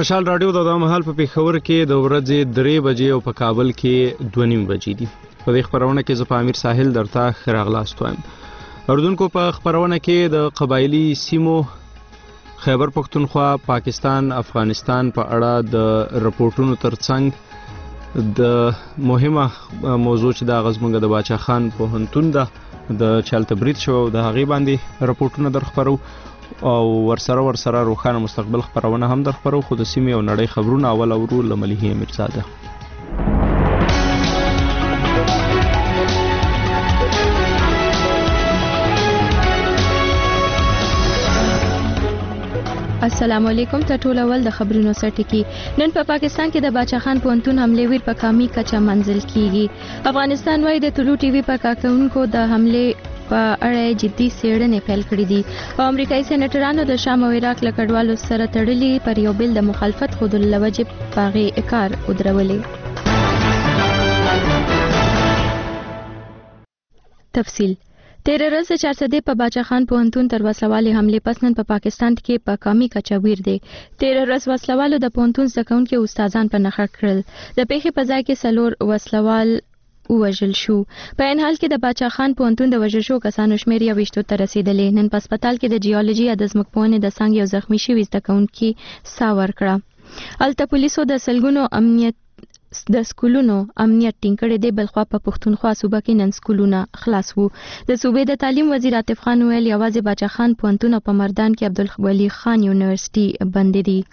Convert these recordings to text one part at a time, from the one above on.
مشال رادیو د مهال په پیښور کې د ورځې 3 بجې او په کابل کې 2:30 بجې دي. په دې خبرونه کې زه په امیر ساحل درته راغلاست وایم. اردوونکو په خبرونه کې د قبایلی سیمو خیبر پختونخوا، پاکستان، افغانستان په اړه د رپورټونو ترڅنګ د مهمه موضوع چې د غزمنګ د باچا خان پوهنتون د چالت برید شو د هغې باندې رپورټونه در خبرو او ورسره روښانه مستقبل خبرونه هم در خبرو. خو د سیمې او نړۍ خبرونه اول اورو له ملیحې امیرزاده. السلام علیکم. ته ټول اول د خبرونو سرټکی. نن په پاکستان کې د باچا خان پوهنتون حمله ویر په کامي کچا منزل کیږي. افغانستان وايي د طلوع ټي وي په کارکونکو د حمله په اړه جدي څېړنې پیل کړې دي او امریکایي سېنیټرانو د شام او عراق له کډوالو سره تړلي پر یو بل د مخالفت ښودلو له وجې په هغې کار ودرولې. تفصیل. تیره ورځ د چارسدې په باچا خان پوهنتون تر وسلوالې حملې پس نن په پاکستان کې په کامي کچا ویر دی. تیره ورځ وسلوالو د پوهنتون زده کوونکي استادان په نښه کړل. د پیښې په ځای کې 4 وسلوال ووژل شو. په این حال کې د باچا خان پوهنتون د وژل شو کسانو شمېر 20 ته رسیدلې. نن په هسپتال کې د جیولوژي یا د ځمکپوهنې د څانګې یو زخمی شوي زده کوونکي ساه ورکړه. هلته پولیسو د سلګونو د سکولونو امنیت ټینګ کړی دی. بلخوا په پښتونخوا صوبه کې نن سکولونه خلاص وو. د صوبې د تعلیم وزیر عاطف خان ویل یوازې باچا خان پوهنتون او په مردان کې عبدالولي خان یونیورسيټي بند دي.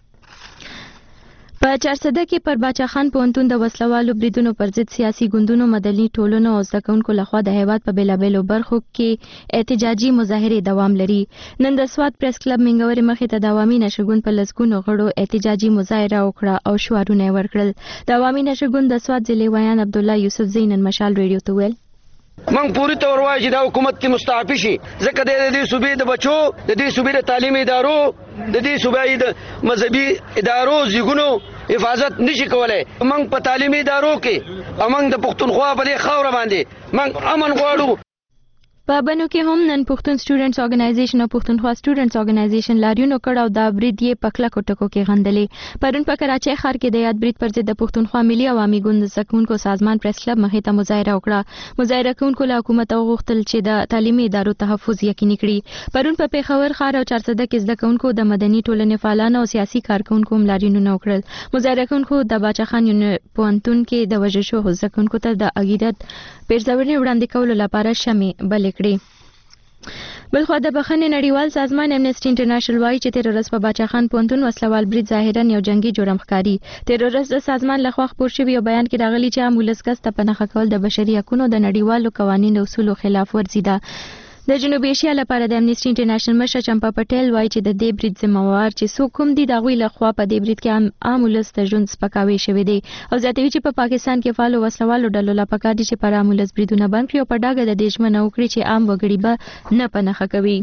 په چارسده کې پر باچا خان پوهنتون د وسلوالو بریدونو پر ضد سیاسي ګوندونو، مدني ټولنو او زده کوونکو لخوا د هیواد په بیلابیلو برخو کې احتجاجي مظاهرې دوام لري. نن د سوات پریس کلب منګورې مخې ته د عوامي نشرګوند په لسګونو غړو احتجاجي مظاهره وکړه او شعارونه یې ورکړل. د عوامي نشرګوند د سوات ضلع ویان عبدالله یوسف زینن مشال ریډیو ته ویل من پوری طور وایي چې دا حکومت ته مستعفي شي، ځکه د دې صوبې د بچو، د دې صوبې د تعلیمي ادارو، د دې صوبې د مذهبي ادارو زیګونو حفاظت نشي کولای. موږ په تعلیمي ادارو کې موږ د پښتونخوا په دې خاوره باندې موږ امن غواړو. په بنو کې هم نن پښتون سټوډنټس ارګنایزیشن او پښتونخوا سټوډنټس ارګنایزیشن لاریون وکړ او دا برید یې په کلکو ټکو کې غندلې. پرون په کراچۍ ښار کې د یاد برید پر ضد د پښتونخوا ملي عوامي ګوند زده کوونکو سازمان پریس کلب مخې ته مظاهره وکړه. مظاهره کوونکو له حکومت وغوښتل چې د تعلیمي ادارو تحفظ یقیني کړي. پرون په پیښور ښار او چارسده کې زده کوونکو د مدني ټولنې فعالانو او سیاسي کارکونکو هم لاریونونه وکړل. مظاهره کوونکو د باچا خان پوهنتون کې د وژل شوو زده کوونکو ته د عقیدت پیرزونې وړاندې کولو لپاره شمې بلې کړې. بلخوا د بخښنې نړیوال سازمان امنیسټي انټرنیشنل وایي چې تیر ورځ په باچا خان پوهنتون وسلوال برید ظاهرا یو جنگي جرم ښکاري. تیر ورځ د سازمان لخوا خپور شوي یو بیان کې راغلي چې عام ولس کس ته په نښه کول د بشري حقوقو د نړیوالو قوانینو اصولو خلاف ورزي ده. د جنوبي ایشیا لپاره د امنیسټي انټرنیشنل مشر چمپا پټیل وایي چې د دې برید ذمہوار چې څوک هم دي د هغوی لخوا په دې برید کې عام ولس ته ژوند سپکاوی شوی دی او زیاتوي چې په پاکستان کې فعالو وسلوالو ډلو لا پکار دي چې پر عام ولس بریدونه بند کړي او په ډاګه د دې ژمنه وکړي چې عام وګړي به نه په نښه کوي.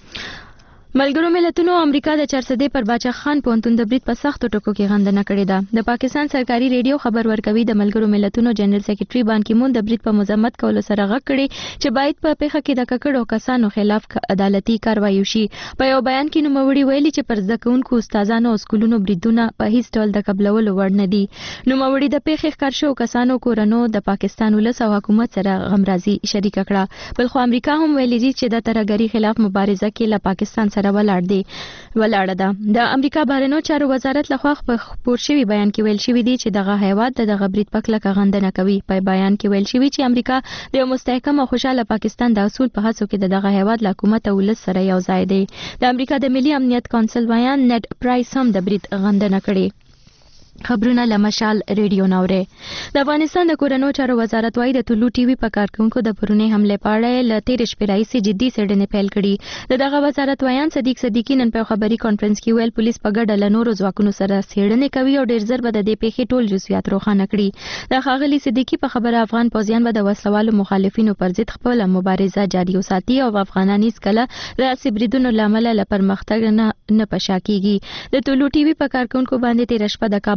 ملګرو ملتونو امریکا د چارسدې پر باچا خان پوهنتون د برید په سختو ټکو کې غندنه کړې ده. د پاکستان سرکاري ریډیو خبر ورکوي د ملګرو ملتونو جنرال سیکریټري بان کی مون د برید په مذمت کولو سره غږ کړي چې باید په پیښه کې د ککړو کسانو خلاف عدالتي کاروایی وشي. په یو بیان کې نوموړي ویلي چې پر زده کوونکو، استادانو او سکولونو بریدونه په هیڅ ډول د قبلولو وړ نه دي. نوموړي د پیښې ښکار شوو کسانو کورنو د پاکستان ولس او حکومت سره غمرازي شریکه کړه. بلخو امریکا هم ویلي دي چې د ترهګرۍ خلاف مبارزه کې له پاکستان سره ولاړه ده. د امریکا بهرنیو چارو وزارت لخوا په خپور شوي بیان کې ویل شوي دي چې دغه هیواد د دغه برید په کلکه غندنه کوي. په بیان کې ویل شوي چې امریکا د یو مستحکم او خوشاله پاکستان د اصول په هڅو کې د دغه هیواد له حکومت او ولس سره یو ځای دی. د امریکا د ملي امنیت کونسل ویان نیډ پرایس هم د برید غندنه کړې. خبرونه له مشال ریډیو نوري. د افغانستان د کورنیو چارو وزارت وايي د طلوع ټي وي په کارکونکو د پرونی حمله په اړه له تیر شپې راهیسې جدي څېړنې پیل کړي. دغه وزارت ویان صدیق صدیقی نن په خبري کانفرنس کې ویل پولیس په ګډه له نورو ځواکونو سره څېړنې کوي او ډېر ژر به د دې پیښې ټول جزئیات روښانه کړي. د ښاغلي صدیقی په خبره افغان پوځیان به د وسلوالو مخالفینو پر ضد خپل مبارزه جاري وساتي او افغانان هیڅکله د سبریدونو له امله له پرمختګ نه پشا کیږي. د طلوع ټي وي په کارکونکو باندې تیر شپه د کابل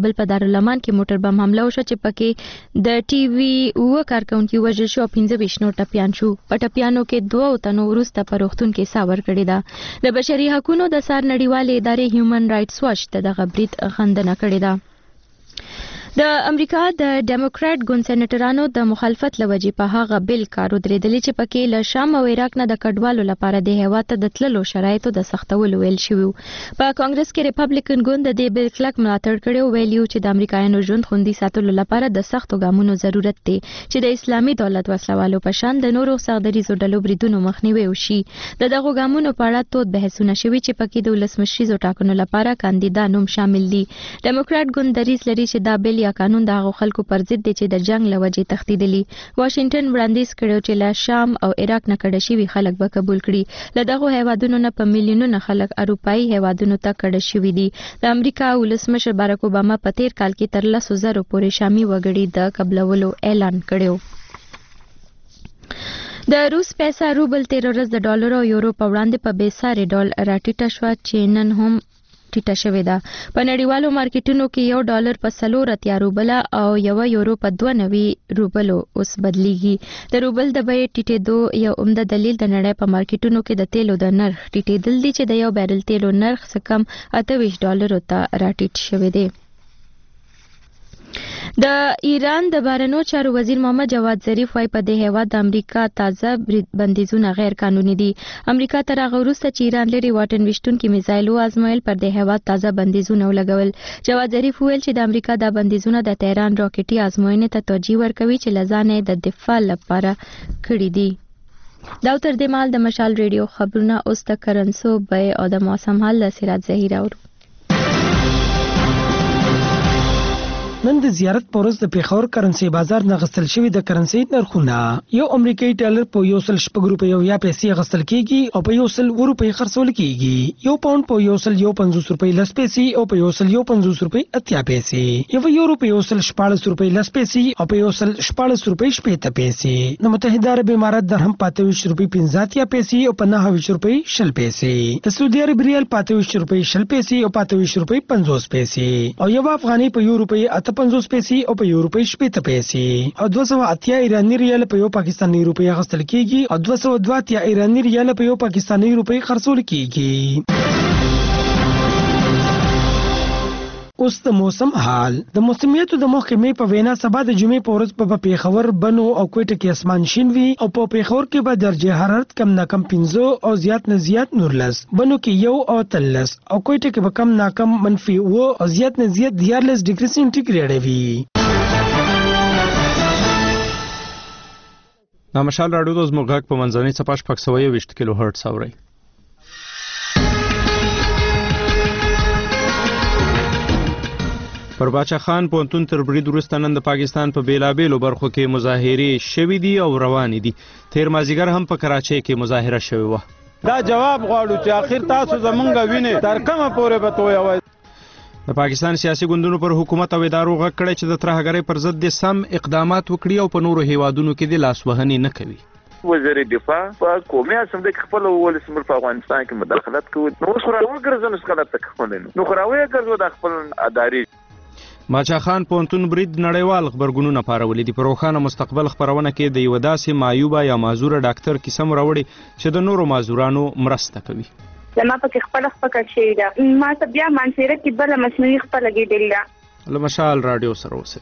کابل په دارالمان کې موټر بم حمله وشوه چې پکې د ټي وي اوه کارکونکي وژل شو او 15 نور ټپیان شو. په ټپیانو کې 2 تنو وروسته په روغتون کې ساه ورکړې ده. د بشري حقوقو د سار نړیوالې ادارې هیومن رائټس واچ د دغه برید غندنه کړې ده. د امریکا د ډیموکرات ګوند سېنیټرانو د مخالفت لوجې په هغه بل کار ودرېدلې چې پکې له شام او عراق نه د کډوالو لپاره د هیواد ته د تللو شرایطو د سختولو ویل شوي. په کانګرس کې ریپبلیکن ګوند د دې بل کلک ملاتړ کړی او ویلي چې د امریکایانو ژوند خوندي ساتلو لپاره د سختو ګامونو ضرورت دی چې د اسلامي دولت وسلوالو په شان د نورو سختدریزو ډلو بریدونو مخنیوي وشي. د دغو ګامونو په اړه تود بحثونه شوي چې پکې د ولسمشریزو ټاکنو لپاره کاندیدا نوم شامل دي. ډیموکرات ګوند دریځ لري چې دا بل یا قانون د هغو خلکو پر ضد دی چې د جنگ له وجې تښتېدلي. واشنګټن وړاندیز کړی چې له شام او عراق نه کډه شوي خلک به قبول کړي. له دغو هیوادونو نه په میلیونونه خلک اروپایي هیوادونو ته کډه شوي دي. د امریکا ولسمشر بارک اوباما په تیر کال کې تر 100,000 پورې شامي وګړي د قبلولو اعلان کړی. د روس پیسه روبل 13 ورځ د ډالر او یورو په وړاندې په بېساري ډول راټیټه شوه چې نن هم ټیټه شوې ده. په نړیوالو مارکیټونو کې $1 په 4 روبله او €1 په 92 روبلو اوس بدلیږي. د روبل د بیې ټیټېدو یو عمده دلیل د نړۍ په مارکیټونو کې د تیلو د نرخ ټیټېدل دي چې د یو بیرل تیلو نرخ څه کم $28 ته راټیټ شوی دی. د ایران د بهرنیو چارو وزیر محمد جواد ظریف وايي په دې هیواد د امریکا تازه بندیزونه غیر قانوني دي. امریکا تر هغه وروسته چې ایران لري واټن ویشتونکي میزایل وازمویل پر دې هیواد تازه بندیزونه ولګول. جواد ظریف ویل چې د امریکا د بندیزونه د تهران راکټي ازموینې ته توجیه ورکوي چې له ځانه د دفاع لپاره کړي دي. دا تر دې مهال د مشال ریډیو خبرونه اوس د کرنسو بیې او د موسم حال د سراج زهیر اورو. نن د زیارت په ورځ د پیښور کرنسي بازار نه غستل شوی د کرنسي نرخونه یو امریکایي ډالر په 1.6 روپیو یا پیسې غستل کیږي او په 1.1 روپیو خرڅول کیږي. یو پاوند په 1.50 روپیو لس پیسې او په 1.50 روپیو اتیا پیسې. یو یورو په 1.14 روپیو لس پیسې او په 1.14 روپیو شپږ پیسې. د متحده عرب امارات درهم 25 روپیو 15 پیسې او په 29 روپیو 10 پیسې. د سعودي عرب ریال 25 روپیو 10 پیسې او 25 روپیو 50 پیسې او یو افغاني په یو روپیو 50 پیسې او په یو روپیو 70 پیسې او 280 ایرانی ریال په یو پاکستاني روپیه غستل کیږي او 202 ایرانی ریال په یو پاکستاني روپیه خرڅول کیږي. اوس د موسم حال. د موسمیاتو د محکمې په وینا سبا د جمعې په ورځ په پیښور بنو او کوټه کې اسمان شین وي او په پیښور کې به درجه حرارت کم نه کم 15 او زیات نه زیات 19. بنو کې 1 او 13 او کوټه کې به کم نه کم -2 او زیات نه زیات 14 ډیګري سنټیګریډ وي. د مشال راډیو د زموږ غږ په منځنۍ صفحه 620 کیلو هرتز اوري. پر باچا خان پونتون تر برید وروسته نن د پاکستان په بیلابیلو برخو کې مظاهرې شوې دي او روانې دي. تیر مازیګر هم په کراچۍ کې مظاهره شوې وه. دا جواب غواړو چې اخر تاسو زمونږ وینې تر کومه پورې به تویوئ. د پاکستان سیاسي ګوندونو پر حکومت او ادارو غږ کړی چې د ترهګرۍ پر ضد د سم اقدامات وکړي او په نورو هیوادونو کې د لاسوهنې نه کوي. وزیر دفاع په قومي اسمبلی کې خپل ولسمشر په افغانستان کې مداخلت کوي. نو خراوي ګرځنه څنګه تکفلنو نو خراوي ګرځو د خپل اداري. باچا خان پونتون برید نړیوال خبرګونونه پارولې دي. په روښانه مستقبل خبرونه کې د یو داسې معیوبه یا معذوره ډاکټر کیسه راوړي چې د نورو معذورانو مرسته کوي. زما پکې خپل خپل شي دا ما ته بیا منصیره کې بل مصنوعي خپل لګیدل دا. له مشال رادیو سره اوسه.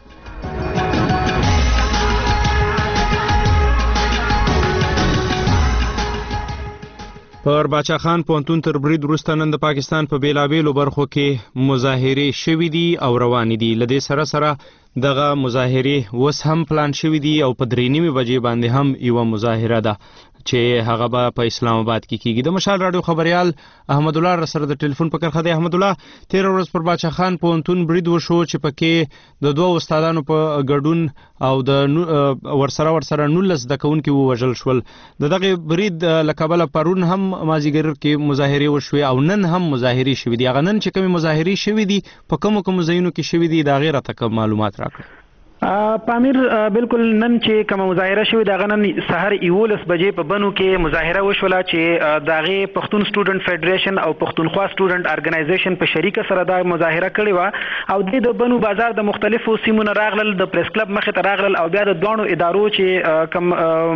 پر باچا خان پونتون تر برید وروسته نن د پاکستان په بیلابیلو برخو کې مظاهرې شوې دي او روانې دي. له دې سره دغه مظاهرې اوس هم پلان شوې دي او په 3:30 بجې باندې هم یوه مظاهره ده چې هغه به په اسلام آباد کې کیږي. د مشال راډیو خبريال احمد الله سره د ټلیفون په کرخه دی. احمد الله، 13 ورځ پر باچا خان پونتون برید وشو چې پکې د دوه استادانو په ګډون او د ورسره 19 د کونکو وژل شول. دغه برید لکبل پرون هم مازیګر کې مظاهره وشوي او نن هم مظاهره شوې دي. هغه نن چې کوم مظاهره شوې دي په کوم ځایونو کې شوې دي دا غیره تک معلومات راکړه. پامیر بالکل نن چې کوم مظاهره شوې دا غنن سحر 11 بجې په بنو کې مظاهره وشوله چې داغه پښتون سټوډنټ فدریشن او پښتونخوا سټوډنټ ارګنایزیشن په شریکه سره دا مظاهره کړې و او د بنو بازار د مختلفو سیمونو راغلل د پریس کلب مخې ته راغلل او بیا د دوه ادارو چې کوم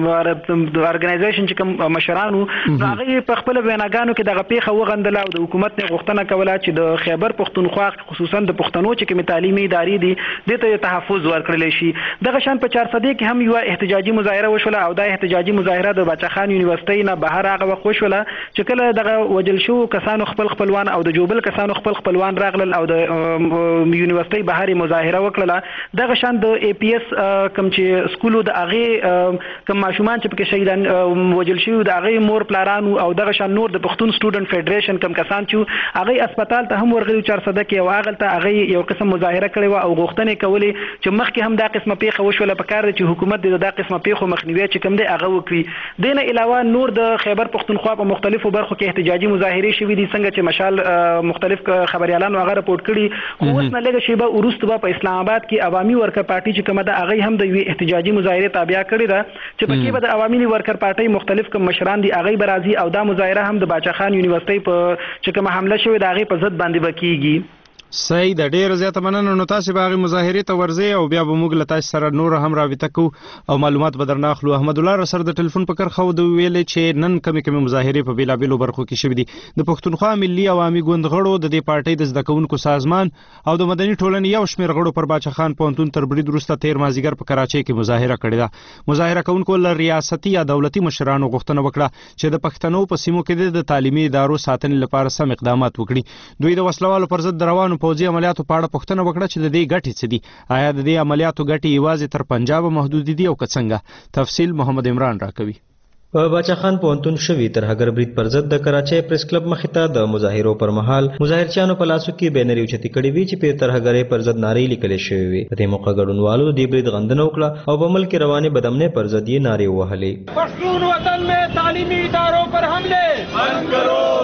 ارګنایزیشن چې کوم مشرانو هغه په خپل ویناګانو کې دغه پیښه وغندله او د حکومت نه غوښتنه کوله چې د خیبر پښتونخوا خصوصا د پښتنو چې کوم تعلیمي ادارې دي د ته تحفظ ورکړل شي. دغه شان په 400 کې هم یو احتجاجي مظاهره وشوله او دا احتجاجي مظاهره د باچاخان یونیورسيټي نه بهر هغه وخت وشوله چې کله دغه وجل شو کسانو خپلوان او د جوبل کسانو خپلوان راغلل او د یونیورسيټي بهر مظاهره وکړه. دغه شان د اي پي اس کوم چې سکولو د اغه کوم ماشومان چې پکې شهیدان وجل شو د اغه مور پلارانو او دغه شان نور د پښتون سټوډنټ فدریشن کوم کسان چې اغه هسپتال ته هم ورغلي 400 کې او اغه ته اغه یو قسم مظاهره کړې و او غوښتنې کولې چې مخکې هم دا قسمه پیښه وشوله په کار چې حکومت د دا قسمه پیښو مخنیوي چې کوم دی هغه وکړي. دینه علاوه نور د خیبر پښتونخوا په مختلفو برخو کې احتجاجي مظاهره شوې دي څنګه چې مشال مختلف خبريالان هغه رپورټ کړي خو اوس نه لږه شی به ورسته په اسلام آباد کې عوامي ورکر پارټي چې کومه ده هغه هم د احتجاجي مظاهره تابع کړي ده چې پکې به د عوامي ورکر پارټي مختلف کوم مشران دي هغه برازي او دا مظاهره هم د باچاخان یونیورسيټي په چې کومه حمله شوې ده هغه په ضد باندې وکیږي. صحیح د ډیر زیاته مننه. نو تاسو به هغه مظاهره ته ورځي او بیا به موږ له تاسو سره نور هم رابطه کو او معلومات به درناخلو. احمد الله سره د ټلیفون په کرخه و د ویلې چې نن کمی مظاهره په بیلابیلو برخو کې شوې دي. د پښتونخوا ملي عوامي ګوند غړو د دې پارټۍ د زده کوونکو سازمان او د مدني ټولنې یو شمېر غړو پر باچاخان پوهنتون تر برید وروسته 13 مازیګر په کراچۍ کې مظاهره کړې ده. مظاهره کوونکو له ریاستي یا دولتي مشرانو غوښتنه وکړه چې د پښتنو په سیمو کې د تعلیمي ادارو ساتنې لپاره سم اقدامات وکړي. دوی د وسلوالو پر ضد روانو پوځي عملیاتو په اړه پوښتنه وکړه چې د دې ګټې څه دي. آیا د دې عملیاتو ګټې یوازې تر پنجاب محدود دي او که څنګه؟ تفصیل محمد عمران راکوي. په باچاخان پوهنتون شوی ترهګر برید پر ضد د کراچۍ پریس کلب مخې ته د مظاهرو پر مهال مظاهرچیانو په لاسو کې بینرې اوچتې کړې وې چې په ترهګرۍ پر ضد نارې لیکلې شوې وې. په دې موقع ګډونوالو د دې برید غندنه وکړه او په ملک روانې بدامنۍ پر ضد یې نارې ووهلې. پښتون وطن में تعلیمی اداروں پر حملے بند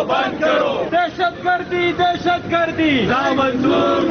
کرو دہشتگردی نامنظور.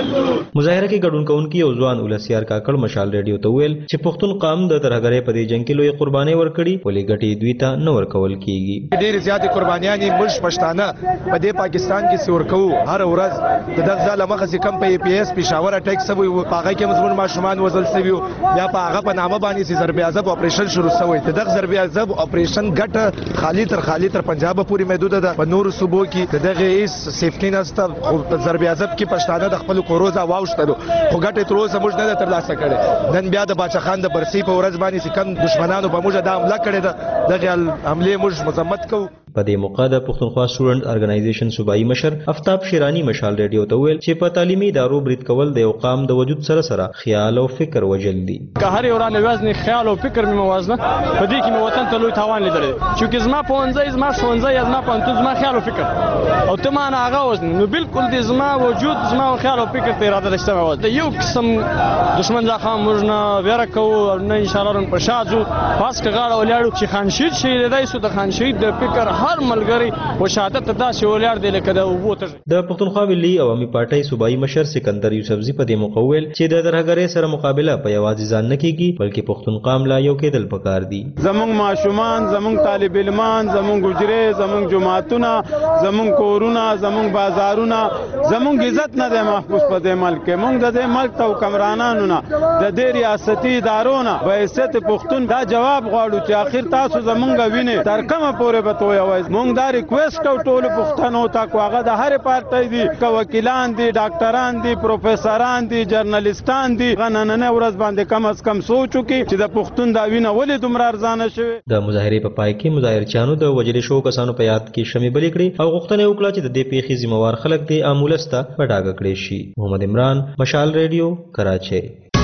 مظاهره کې ګډون کوونکي یو ځوان ولسیار کاکړ مشال ریډیو ته ویل چې پښتون قام د ترهګرۍ په دې جنګ کې لوی قربانۍ ورکړي ولې ګټې دوی ته نه ورکول کیږي. ډېر زیاتې قربانیانې موږ پښتانه په دې پاکستان کې سور کوو. هر ورځ د دغه ځاله مخه کم په پی اس پېښور اټیک سوی و هغه کې مزمن ماشومان وزل سوي یا په هغه په نامه باندې چې ضرب عذاب اپریشن شروع شوی. د دغه ضرب عذاب اپریشن ګټه خالی تر پنجاب پورې محدود ده. په نور صوبو کې دغه هیڅ سیفټی نشته. ضرب عذاب کې پښتانه د خپل کوروزه واوښتلو خو ګټه تر اوسه موږ نه ترلاسه کړې. نن بیا د باچاخان د برسي په ورځ باندې چې کم دشمنانو په موږ د حمله کړې ده دغه حمله موږ مذمت کوو. په دې موقع د پښتونخوا سټوډنټ ارګنایزیشن صوبایي مشر افتاب شیرانی مشال ریډیو ته ویل چې په تعلیمي ادارو برید کول د یو قام د وجود سره خیال او فکر وجل دي. که هر یو رانه وزن خیال او فکر می موازنه په دې کې مې وطن ته لوی تاوان لیدل چې زما پونځي زما شونځي زما پانتو زما خیال او فکر او ته ما نه هغه وزن نو بالکل دې زما وجود زما خیال او فکر ته اراده رښتیا وځي. د یو قسم دشمن ځخه موږ نه ویره کوو نه ان شاء الله رن پرشاځو پاس کغاړه ولاړو چې خانشید شي دای سو د خانشید د فکر هر ملګری و شهادت ته داسې ولاړ دی لکه د وبوته. د پښتونخوا ملي عوامي پارټۍ صوبایي مشر سکندر یوسفزي په دې موقع ویل چې د ترهګرۍ سره مقابله په یوازې ځان نه کیږي بلکې پښتون قام لا یو کېدل پکار دي. زمونږ ماشومان زمونږ طالب علمان زمونږ ګجرې زمونږ جماعتونه زمونږ کورونه زمونږ بازارونه زمونږ عزت نه دی محفوظ په دې ملک کې. مونږ د دې ملک ته حکمرانانو نه د دې ریاستي ادارو نه په حیثیت پښتون دا جواب غواړو چې آخر تاسو زمونږ وینې تر کومه پورې به تویوئ. مونږ دا ریکویسټ کوو ټولو پښتنو ته کو هغه د هرې پارټۍ دي که وکیلان دي ډاکټران دي پروفیسوران دي جرنالیستان دي نننۍ ورځ باندې کم از کم سوچ وکړي چې د پښتون دا وینه ولې دومره ارزانه شوې. د مظاهرې په پای کې مظاهرچیانو د وژل شوو کسانو په یاد کې شمې بلې کړې او غوښتنه وکړه چې د دې پیښې ذمہوار خلک دې امولس ته په ډاګه کړی شي. محمد عمران مشال ریډیو کراچۍ.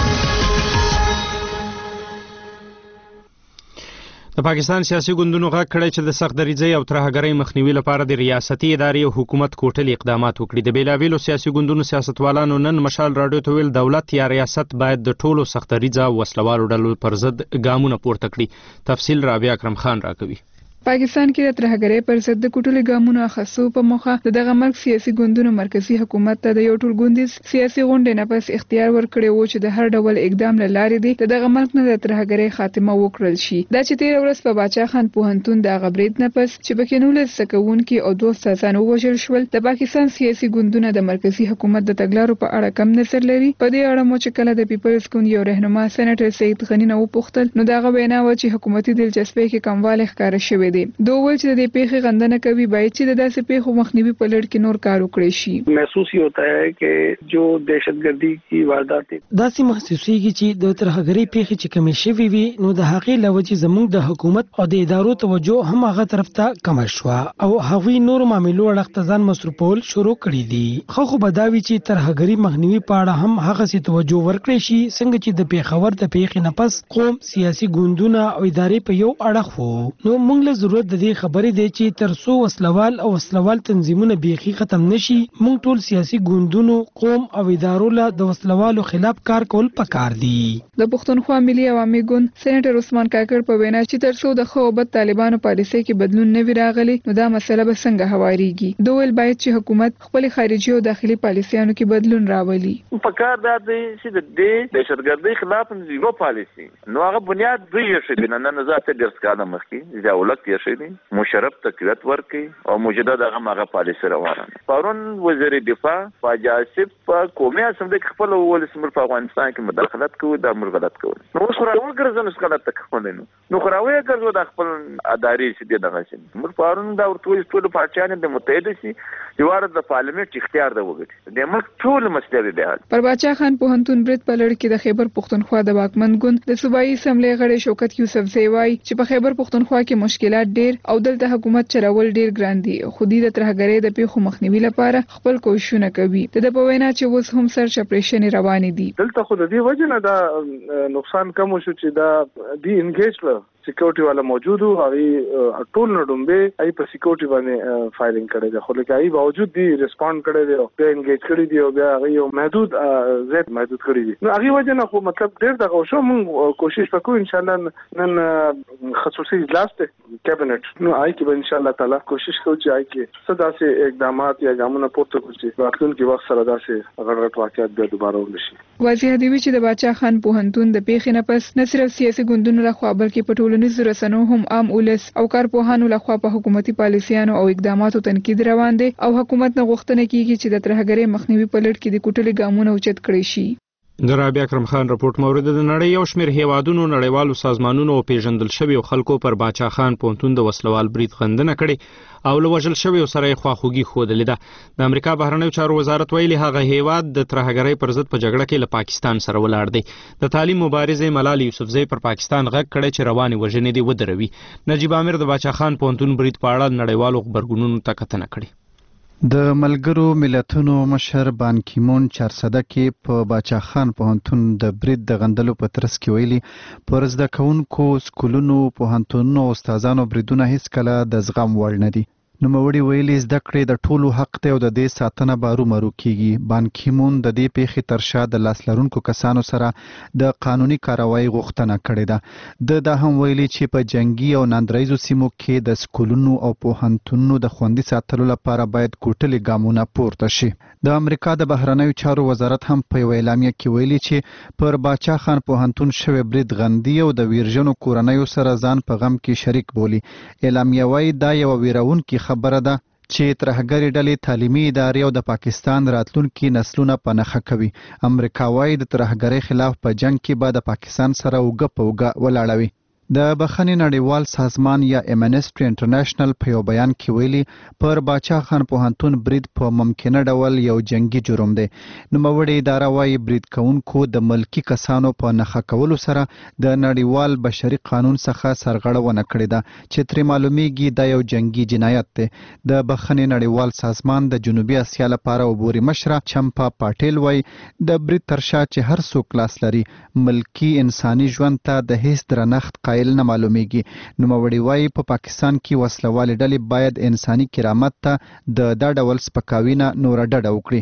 د پاکستان سیاسي ګوندونو غږ کړی چې د سخت دریځۍ او ترهګرۍ مخنیوي لپاره د ریاستي ادارې او حکومت کوټلي اقدامات وکړي. د بیلابیلو سیاسي ګوندونو سیاستوالانو نن مشال راډیو ته ویل دولت یا ریاست باید د ټولو سخت دریځه او وسلوالو ډلو پر ضد ګامونه پورته کړي. تفصیل رابعه اکرم خان راکوي. پاکستان کې د ترهګرۍ پر ضد د کوټلې ګامونو اخیستو په موخه دغه ملک سیاسي ګوندونو مرکزی حکومت ته د یو ټولګوندیز سیاسي غونډې نه پس اختیار ورکړی و چې د هر ډول اقدام له لارې دی دغه ملک نه د ترهګرۍ خاتمه وکړل شي. دا چې 13 ورځ په باچا خان پوهنتون د غبرید نه پس چې پکې 19 سکوونکي او 2 استادان ووژل شول، د پاکستان سیاسي ګوندونه د مرکزی حکومت د تګلارو په اړه کم نظر لري. په دې اړه مو چې کله د پیپلز ګوند یو رهنما سېنیټر سید غنی نه وپوښتل نو دغه وینا و چې حکومتي دلچسپۍ کې کموالی ښکاره شوی دی. دوی وویل چې د دې پیښې غندنه کوي، باید چې د داسې پیښو مخنیوي په لړ کې نور کار وکړي شي. محسوس یہ ہوتا ہے کہ جو دہشتگردی کی واردات داسې محسوسیږي چې د ترهګرۍ پیښې چې کمې شوې وي نو د هغې له وجې زموږ د حکومت او د ادارو توجه هم هغه طرف ته کمه شوه او هغوی نور معاملو اړخ ته ځان مصروفول شروع کړي دي. خو به دا وي چې ترهګرۍ مخنیوي په اړه هم هغسې توجه ورکړی شي څنګه چې د پېښور د پیښې نه پس قوم، سیاسي ګوندونه او ادارې په یو اړخ وو. نو موږ له ضرورت د دې خبرې دی چې تر څو وسلوال او وسلوال تنظیمونه بیخي ختم نشي موږ ټول سیاسي ګوندونو، قوم او ادارو له د وسلوالو خلاف کار کول پکار دي. د پښتونخوا ملي عوامي ګوند سېنیټر عثمان کاکړ په وینا چې تر څو د ښه او بد طالبانو پالیسۍ کې بدلون نه وي راغلی نو دا مسله به څنګه هوارېږي. دوی ویل باید چې حکومت خپل خارجي او داخلي پالیسیانو کې بدلون راولي. پکار دا دی چې د دې دهشتګردۍ خلاف یو پالیسي نو هغه بنیاد دوی یې شوی دی. نن ذاته ډېر کاله مخکې ضیاءالحق یې شوی دی، مشرف تقویت ورکړي او مجدد هغه پالیسي روانه. پرون وزیر دفاع خواجه آصف په قومي اسمبلۍ کې خپل ولس ملک په افغانستان کې مداخلت کوي، دا موږ غلط کوو. نو اوس خو راوګرځو نو غلط تکونه نو خو راوګرځو د خپل ادارې چې دغه شي. موږ پرون دا ټول پارټیان د متحد شي یوار د پارلیمنت اختیار د وګړي د ملک ټول مسلې دی. پر باچا خان پوهنتون برید په لړ کې د خیبر پښتونخوا د واکمن ګوند د صوبایي اسمبلی غړي شوکت یوسفزی وایي چې په خیبر پښتونخوا کې مشکلات ډېر او دلته حکومت چرول ډېر ګران دي. خو د ترهګرۍ د پیښو مخنیوي لپاره خپل کوښښونه کوي. د په وینا چې اوس هم سرچ اپریشن روان دي. دلته خو د دې وجه نه دا نقصان کم شو چې دا دی انګیج سکیورټي والا موجود وو، هغه ټول نډومبه ای په سکیورټي باندې فایرینګ کړی دی، خو لکه ای باوجود دی ریسپانډ کړی دی او بیا انګیج کړی دی او بیا هغه یو محدود کړی دی. نو هغه وجه نه خو مطلب ډېر دغه شو. موږ کوشش وکړو ان شاء الله نن خصوصي اجلاس ته کابینټ نو آی کې به ان شاء الله تعالی کوشش کوو چې آی کې صدا سي اقدامات یا ګامونه پورته کړو چې راتلونکي وخت سره داسې غړغړ واقعیت بیا دوباره ونشي. واضح دی چې د باچا خان پوهنتون د پیښې نه پس نه صرف سیاسي ګوندونو لخوا بلکې په ټولنیزو رسنیو هم عام ولس او کارپوهانو لخوا په حکومتي پالیسیانو او اقداماتو تنقید روان دي او حکومت نه غوښتنه کیږي چې د ترهګرۍ مخنیوي په لړ کې د کوټلې ګامونه اوچت کړي شي. د رابعه اکرم خان رپورت مورد د نړۍ یو شمېر هیوادونو، نړیوالو سازمانونو او پیژندل شویو خلکو پر باچا خان پوهنتون د وسلوال برید غندنه کړې او له وژل شویو سره یې خواخوږي ښودلې ده. د امریکا بهرنیو چارو وزارت ویلي هغه هیواد د ترهګرۍ پر ضد په جګړه کې له پاکستان سره ولاړ دی. د تعلیم مبارزې ملالۍ یوسفزۍ پر پاکستان غږ کړی چې روانې وژنې دې ودروي. نجیب عامر د باچا خان پوهنتون برید په اړه نړیوالو غبرګونونو ته کتنه کړې. د ملګرو ملتونو مشر بان کیمون چارسده کې په باچا خان پوهنتون د برید د غندلو په ترڅ کې ویلي پر زده کوونکو، سکولونو، پوهنتونونو او استادانو بریدونه هیڅ کله د زغم وړ نه دي. نوموړي ویلي زده کړې د ټولو حق دی او د دې ساتنه به ارومرو کیږي. بان کیمون د دې پیښې تر شا د لاس لرونکو کسانو سره د قانوني کاروایی غوښتنه کړې ده. دا هم ویلي چې په جنگي او ناندریزو سیمو کې د سکولونو او پوهنتونونو د خوندي ساتلو لپاره باید کوټلې ګامونه پورته شي. د امریکا د بهرنیو چارو وزارت هم په یو اعلامیه کې ویلي چې پر باچا خان پوهنتون شوی برید غندي او د ویرژنو کورنیو سره ځان په غم کې شریک بولي. اعلامیه وايي دا یو ویرونکې خبره ده چې ترهګرې ډلې تعلیمي ادارې او د پاکستان راتلونکي نسلونه په نښه کوي. امریکا وايي د ترهګرۍ خلاف په جنگ کې به د پاکستان سره اوږه په اوږه ولاړوي. د بخښنې نړیوال سازمان یا امنسټي انټرنیشنل په یو بیان کې ویلي پر باچا خان پوهنتون برید په ممکنه ډول یو جنگي جرم دی. نوموړې اداره وايي برید کوونکو د ملکي کسانو په نښه کولو سره د نړیوال بشري قانون څخه سرغړونه کړې ده چې ترې معلومیږي دا یو جنگي جنایت دی. د بخښنې نړیوال سازمان د جنوبي اسیا لپاره عبوري مشره چمپا پاټیل وايي د برید تر شا چې هر څوک لاس لري ملکي انساني ژوند ته د هیڅ درنښت قایل نه معلومیږي. نوموړي وايي په پاکستان کې وسلوالې ډلې باید انساني کرامت ته د دا ډول سپکاوي نه نوره ډډه وکړي.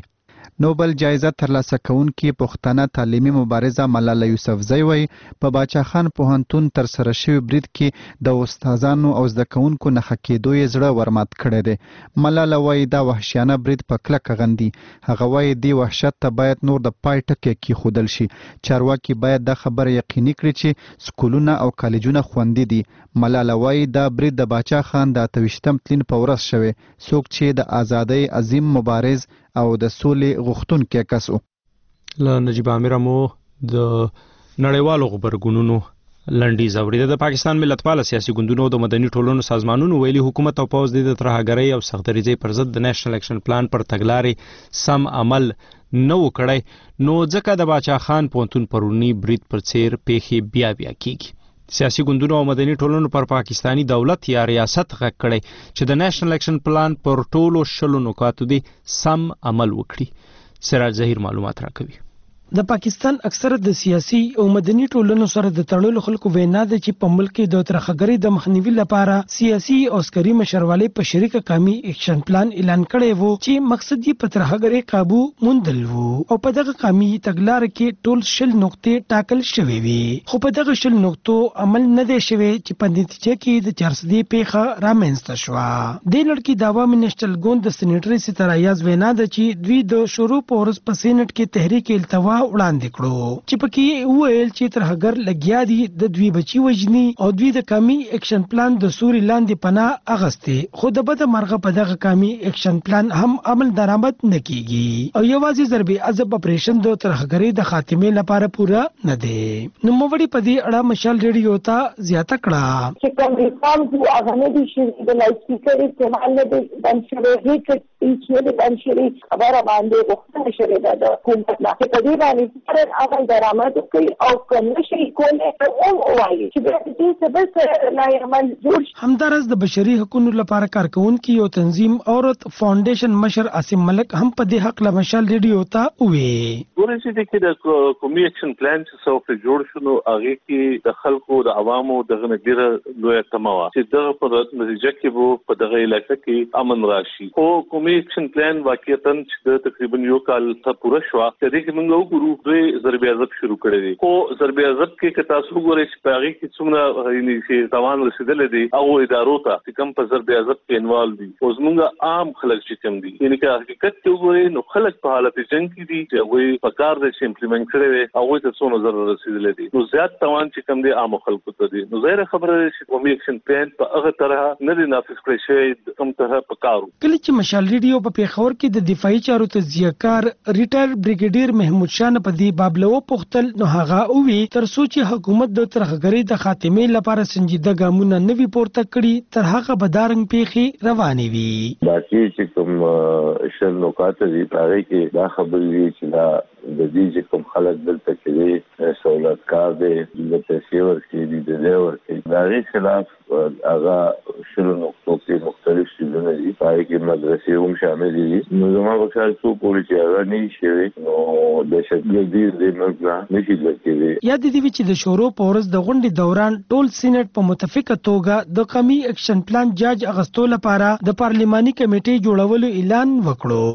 نوبل جایزه ترلاسه کوونکې پښتنه تعلیمي مبارزه ملاله یوسفزۍ وایي په باچا خان پوهنتون ترسره شوي برید کې د استادانو او زده کوونکو نښه کېدو یې زړه ورمات کړی دی. ملاله وایي دا وحشیانه برید په کلکه غندي. هغه وایي دې وحشت ته باید نور د پای ټکی کېښودل شي. چارواکي باید دا خبره یقیني کړي چې سکولونه او کالجونه خوندي دي. ملاله وایي دا برید د باچا خان د 28 تلین په ورځ شوی، څوک چې د ازادۍ عظیم مبارز او د سولې غوښتونکی کس و. له نجیب عامره مو د نړیوالو غبرګونونو لنډیز اورېده. د پاکستان ملتپاله سیاسي ګوندونو او د مدني ټولنو سازمانونو ویلي حکومت او پوځ د ترهګرۍ او سختدریځۍ پر ضد د نېشنل اکشن پلان پر تګلارې سم عمل نه و کړی، نو ځکه د باچا خان پوهنتون پرونی برید پر څیر پیښې بیا کیږي. سیاسي ګوندونو او مدني ټولنو پر پاکستانی دولت یا ریاست غږ کړی چې د نېشنل اکشن پلان پر ټولو 20 نکاتو دی سم عمل وکړي. سراج ظهیر معلومات راکوي. د پاکستان اکثره د سیاسي او مدني ټولنو سره د تړلو خلکو وینا ده چې په ملک کې د ترهګرۍ د مخنیوي لپاره سیاسي او عسکري مشروالی په شریکه قومي اکشن پلان اعلان کړی وو چې مقصد یې په ترهګرۍ قابو موندل وو او په دغه قومي تګلارې کې ټول 20 نقطې ټاکل شوې وي، خو په دغه 20 نقطو عمل نه دی شوی چې په نتیجه کې د 400 پیښه رامنځته شوه. د لړکی د عوامي نېشنل ګوند د سېنیټري ستر ایاز وینا ده چې دوی د شروع په ورځ په سېنات کې تحریک التوا وړاندې کړو چې پکې وویل چې ترهګر لګیا دي د دوی بچي وژني او دوی د قومي اکشن پلان د سوري لاندې پناه اغستې، خو د بده مرغه په دغه قومي اکشن پلان هم عمل درآمد نه کیږي او یوازې ضربې عذاب اپریشن د ترهګرۍ د خاتمې لپاره پوره نه دی. نو موږ په دې اړه مشال ریډیو ته زیاته کړه چې کوم ریفارم چې هغه نه دي چې د لایټ سپیکر استعمال نه دي بنشره هیڅ هیڅ بنشري خبره باندې وختونه شوی دا د حکومت نه په دې باندې سره هغه درآمد کوي او کوم شي کوله او وایي چې د دې سبب سره لا عمل جوړ. همدارس د بشري حقوقو لپاره کارکونکي او تنظیم عورت فاونډیشن مشر عاصم ملک هم په دې حق له مشال ریډیو ته وی ورته چې د کومي اکشن پلان چې څو جوړ شنو هغه کې د خلکو د عوامو دغه نګره لوی تموا چې دغه په نتیجه کې وو په دغه علاقې کې امن راشي. او کومي اکشن پلان واقعیتاً چې تقریبا یو کال ته پوره شو چې دغه موږ وګورو دوی ضرب عذاب شروع کړی دي. خو ضرب عذاب کې تاسو وګورئ چې په هغه کې څومره یعنی تاوان رسیدل دي او ادارو ته چې کوم په ضرب عذاب کې انوالو دي او زموږ عام خلک چې کوم دي یعنی که حقیقت کې وګورئ نو خلک په حالت جنگ کې دي چې وایي په کار د امپلیمنٹ کړي او هغه ته څونه ضرر رسیدل دي نو زیات تاوان چې کوم دي عام خلکو ته دي. نو ظاهر خبره ده چې کومي اکشن پلان په هغه طرح نه دی نافذ کړی شوی کوم طرح په کارو. کله چې مشال ریډیو په پیښور کې د دفاعي چارو تجزیه‌کار ریټایر بریګیډیر محمود شاه په دې بابلو پختل نو هغه اووی تر سوچ حکومت د ترهګرۍ د خاتمې لپاره سنجیده ګامونه نوي پورته کړي تر هغه بدارنګ پیښې روانې وي. باقي چې کوم شل نکات دي هغه کې دا خبرې دي چې دا د دې چې کوم خلک دلته کې سہولت کار دي د پیسې ورکړي دي د لیور کې دا غي خلاف هغه شل نقطو کې مختلف شیونه دي پای کې مدرسې هم شامل دي. نو زموږ په خیال څو پولیس هغه نه شي نو د شګردي د مرګ نشي لکه یا د دې چې د شورو په ورځ د غونډې دوران ټول سېنات په متفقه توګه د قومي اکشن پلان جاج اغستو لپاره د پارلماني کمیټې جوړولو اعلان وکړو.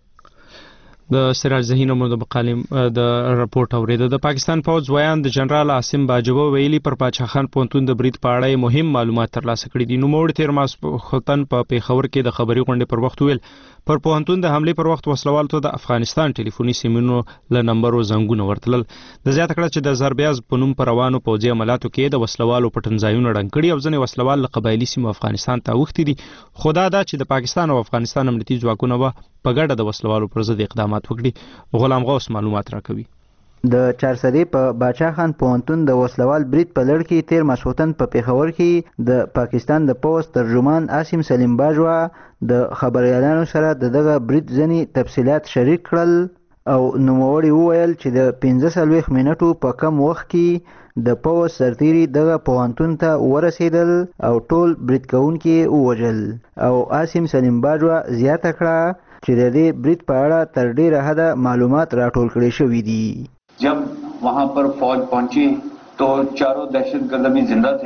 د سراج ظهیر مو د مقالم د راپورټ اوریده. د پاکستان پوځ ویان د جنرال عاصم باجوه ویلي پر باچا خان پوهنتون د برید په اړه مهم معلومات ترلاسه کړي دي. نو موږ تیر ماسپښین په پیښور کې د خبري غونډې پر وخت ویل پر پوهنتون د حمله پر وخت وسلوال ته د افغانستان ټلیفوني سیمونو له نمبرو زنګونه ورتلل. د زیاته کړه چې د زربیاز په نوم پر روانو پوځي عملیاتو کې د وسلوالو پټنځایونو ډنګ کړي او ځنې وسلوال له قبایلی سیمو افغانستان ته اوښتي دي. خدا دا چې د پاکستان او افغانستان امنیتي ځواکونه په ګډه د وسلوالو پر ضد اقدامات وکړي. غلام غوث معلومات راکوي. د چارسدې په باچا خان پوهنتون د وسلوال برید په لړ کې تیر ماسخوتن په پیښور کې د پاکستان د پوځ ترجمان عاصم سلیم باجوا د خبريالانو سره دغه برید ځنی تفصيلات شریک کړل او نوموړي وویل چې د 15 منټو په کم وخت کې د پوځ سرتیري دغه پوهنتون ته ورسېدل او ټول برید کوونکي ووژل او عاصم سلیم باجوا زیاته کړه چې د دې برید په اړه تر ډیره حده معلومات راټول کړي شوي دي. जब वहां पर फौज पहुंची तो चारों दहशतगर्द भी जिंदा थे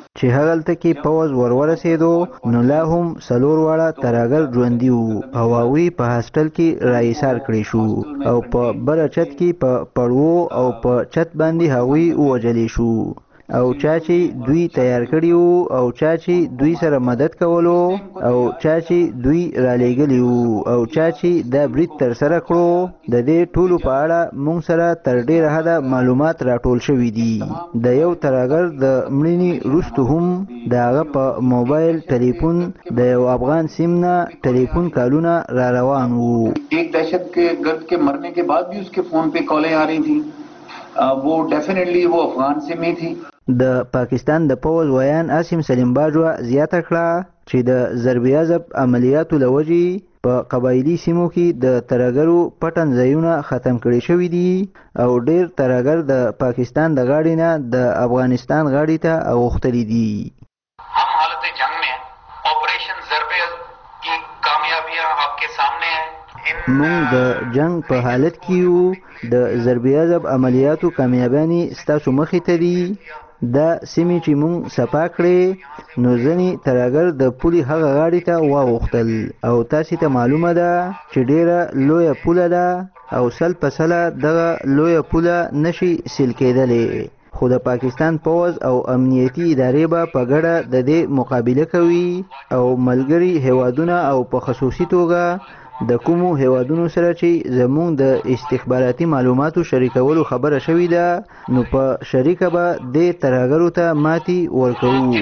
چې هغلته کې پوځ ورورسېدو نو لا هم 4 واړه ترهګر ژوندي وو او هغوی په هاسټل کې راایسار کړي شو او په بل چت کې په پړو او په چت باندې هغوی ووجلې شو او چا چې دوی تیار کړي وو او چا چې دوی سره مدد کولو او چا چې دوی را لېږلي وو او چا چې دا برید ترسره کړو د دې ټولو په اړه موږ سره تر ډېره حده معلومات راټول شوي دي د یو ترهګر د مړینې وروسته هم د هغه په موبایل ټلیفون د یو افغان سیم نه ټلیفون کالونه را روان وو ایک دہشت کے گرد کے مرنے کے بعد بھی اس کے فون پہ کالیں آ رہی تھیں وہ ڈیفینیٹلی وہ افغان سیم ہی تھی د پاکستان د پوځ ویان عاصم سلیم باجوا زیاته کړه چې د ضرب عضب عملیاتو لوجې په قبایلی سیمو کې د ترهګرو پټن ځایونه ختم کړي شوي دي او ډېر ترهګر د پاکستان د غاړې نه د افغانستان غاړې ته اوښتلي دي हम हालत जंग में हैं ऑपरेशन ضرب की कामयाबियां आपके सामने हैं موږ د جنگ په حالت کې یو د ضرب عضب عملیاتو کامیابیانې ستاسو مخې ته دي دا سیمې چې موږ صفا کړې نو ځینې ترهګر د پولې هغه غاړې ته واوښتل او تاسې ته معلومه ده چې ډېره لویه پوله ده او سل په سله دغه لویه پوله نشي سیل کېدلی خو د پاکستان پوځ او امنیتي ادارې به په ګډه د دې مقابله کوي او ملګري هیوادونه او په خصوصي توګه د کومو هیوادونو سره چې زموږ د استخباراتي معلوماتو شریکولو خبره شوې ده نو په شریکه به د ترهګرو ته ماتي ورکوو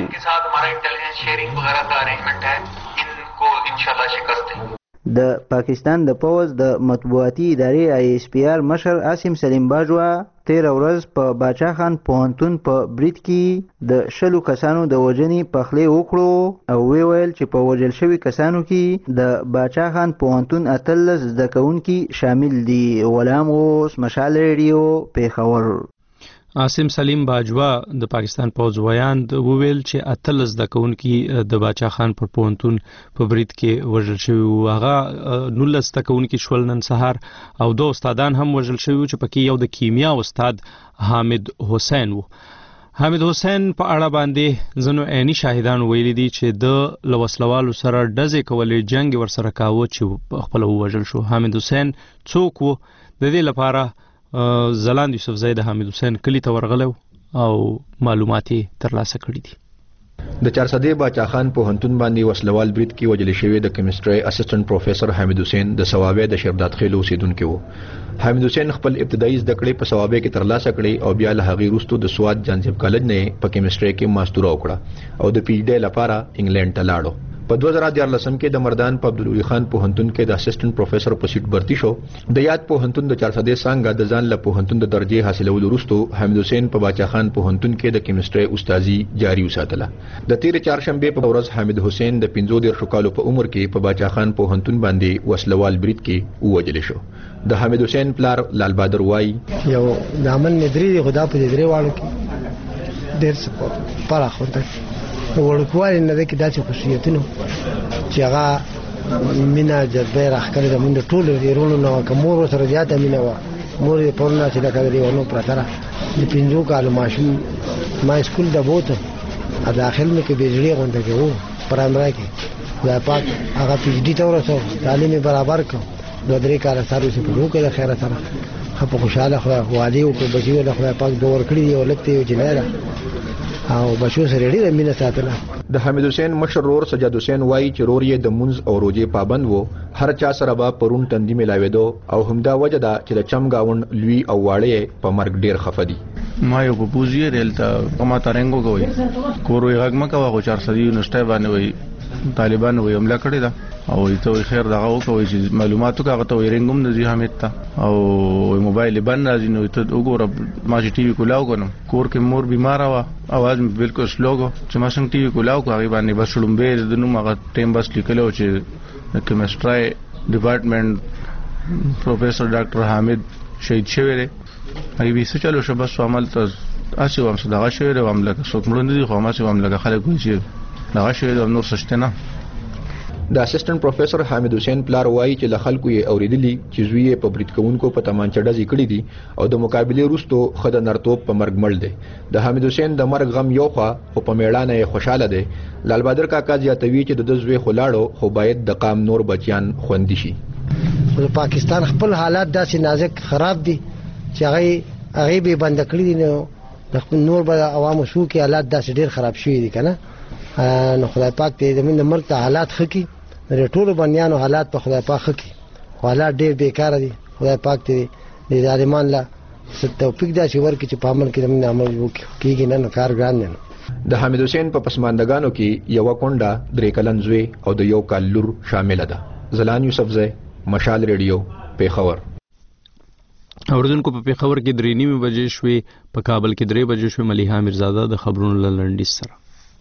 د پاکستان د پوځ د مطبوعاتي ادارې ISPR مشر عاصم سلیم باجوا 13 ورځ په باچا خان پوهنتون په برید کې د 20 کسانو د وژنې پخلی وکړو او ویل چې په وژل شوي کسانو کې د باچا خان پوهنتون 18 زده کوونکي شامل دي غلام غوث مشال ریډیو پیښور عاصم سلیم باجوا د پاکستان پوځ ویان وویل چې 18 زده کوونکي د باچا خان پر پوهنتون په برید کې وژل شوي وو هغه 19 زده کوونکي شول نن سهار او 2 استادان هم وژل شوي وو چې پکې یو د کیمیا استاد حامد حسین وو حامد حسین په اړه باندې ځینو عیني شاهدانو ویلي دي چې د لوسلوالو سره ډزې کولې جنگ ورسره کاوه چې خپل وژل شو حامد حسین څوک وو د دې لپاره زلاند یوسف زید حامد حسین کلی ته ورغلو او معلومات ترلاسه کړي دي د 400 باچا خان پوهنتون باندې وسلوال برید کې وجل شوی د کیمستري اسسټنټ پروفیسور حامد حسین د ثوابه د شردات خیلو اوسیدونکو وو حامد حسین خپل ابتدایي زده کړې په ثوابه کې ترلاسه کړې او بیا له هغې وروسته د سواد جانزیب کالج نه په کیمستري کې ماستر وکړه او د پی ایچ ډي لپاره انګلند ته لاړو په 2014 کې د مردان په عبدالولی خان پوهنتون کې د اسسټنټ پروفیسور په سیټ برتی شو د یاد پوهنتون د 400 څنګه د ځان له پوهنتون د درجه حاصلولو وروسته حامد حسین په باچا خان پوهنتون کې د کیمستري استادي جاری وساتله د 13 چهارشنبه په ورځ حامد حسین د 15 کالو په عمر کې په باچا خان پوهنتون باندې وسلوال برید کې ووجل شو د حامد حسین پلار لال بهادر وای یو دامن ندری خدا په دې واړو کې ډېر سپورټ پاره خوته ورکوالي نه د کې داسې خصوصیتونه چې هغه مینا جذبه راخکړې د مونږ ټول ورونو نو کومور سره زیاته مینا و مور یې پورنا چې دا کوي ورونو پرتره د 15 کال ماشوم ما سکول د بوته ا داخل مې کې بجلی غونډه کې وو پرایمري کې دا پات هغه پی ایچ ډي ته ورسو تعلیم برابر کړ د 3 کال سره چې په وکړه د خیره سره خو خوشاله خو والي او په بچیو د خدای پاک دور کړی یو لکته یو جنایره او بچو سره ډیره مینه ساتله د حامد حسین مشر رور سجاد حسین وای چې رور یې د منځ او روزې پابند وو هر چا سره به پرون تندی ملاویدو او همدا وجه دا چې د چمګاون لوی او واړې په مرګ ډیر خفه دي ما یو په پوزیه ریلتا کومه ترنګو کوي کورو یې غږ مکه واغو 400 نشټه باندې وای طالبان وای حمله کړی دا او ته خیر دغه وکوي چې معلوماتو کاغه ته رنګوم د زی حامد ته او موبایل باندې راځي نو ته وګوره ما چې ټي وی کولاو کنم کور کې مور بیمار و اواز بالکل سلوګو چې ما څنګه ټي وی کولاو کوي باندې بس لومبه د نو مغه ټیم بس لیکلو چې د کیمستري ډپارټمنټ پروفیسور ډاکټر حامد شهید شوی دی ای وی څه چلو شبس عمل ته اسی وام صدقه شوی دی عمل څوک مړ نه دي خو ما چې عمل خلک وي چې دغه شوی د نور سشته نه د اسسټنټ پروفیسور حامد حسین پلار وایي چې له خلکو یې اوریدلی چې زوی یې په برید کوونکو په تمانچه ډزې کړې دي او د مقابلې وروسته ښه د نرتوب په مرګ مړ دی. د حامد حسین د مرګ غم یو خوا خو په میړانه یې خوشحاله دی. لال بهادر کاکا زیاتوي چې د ده زوی خو لاړو خو باید د قام نور بچیان خوندي شي. د پاکستان خپل حالات داسې نازک خراب دي چې هغه به بند کړی دي، نو د نور به عوامو شو کې حالات داسې ډیر خراب شوي دي کنه. نو خدای پاک دې زموږ د ملک ته حالات ښه کړي، د ټولو بنیانو حالات په خدای پاک ښه کړي. حالات ډیر بیکاره دي، خدای پاک دې د ظالمان له توفیق داسې ورکړي چې په عمل کې زموږ عمل کېږي نه کار ګران دی. د حامد حسین په پسماندګانو کې یوه کونډه 3 کلن زوی او د 1 کال لور شامله ده. زلان یوسفزی، مشال ریډیو، پیښور. اوردونکو په پیښور کې 3:30 بجې شوې، په کابل کې 3 بجې شوې. ملیحه میرزاده د خبرونو له لنډیز سره.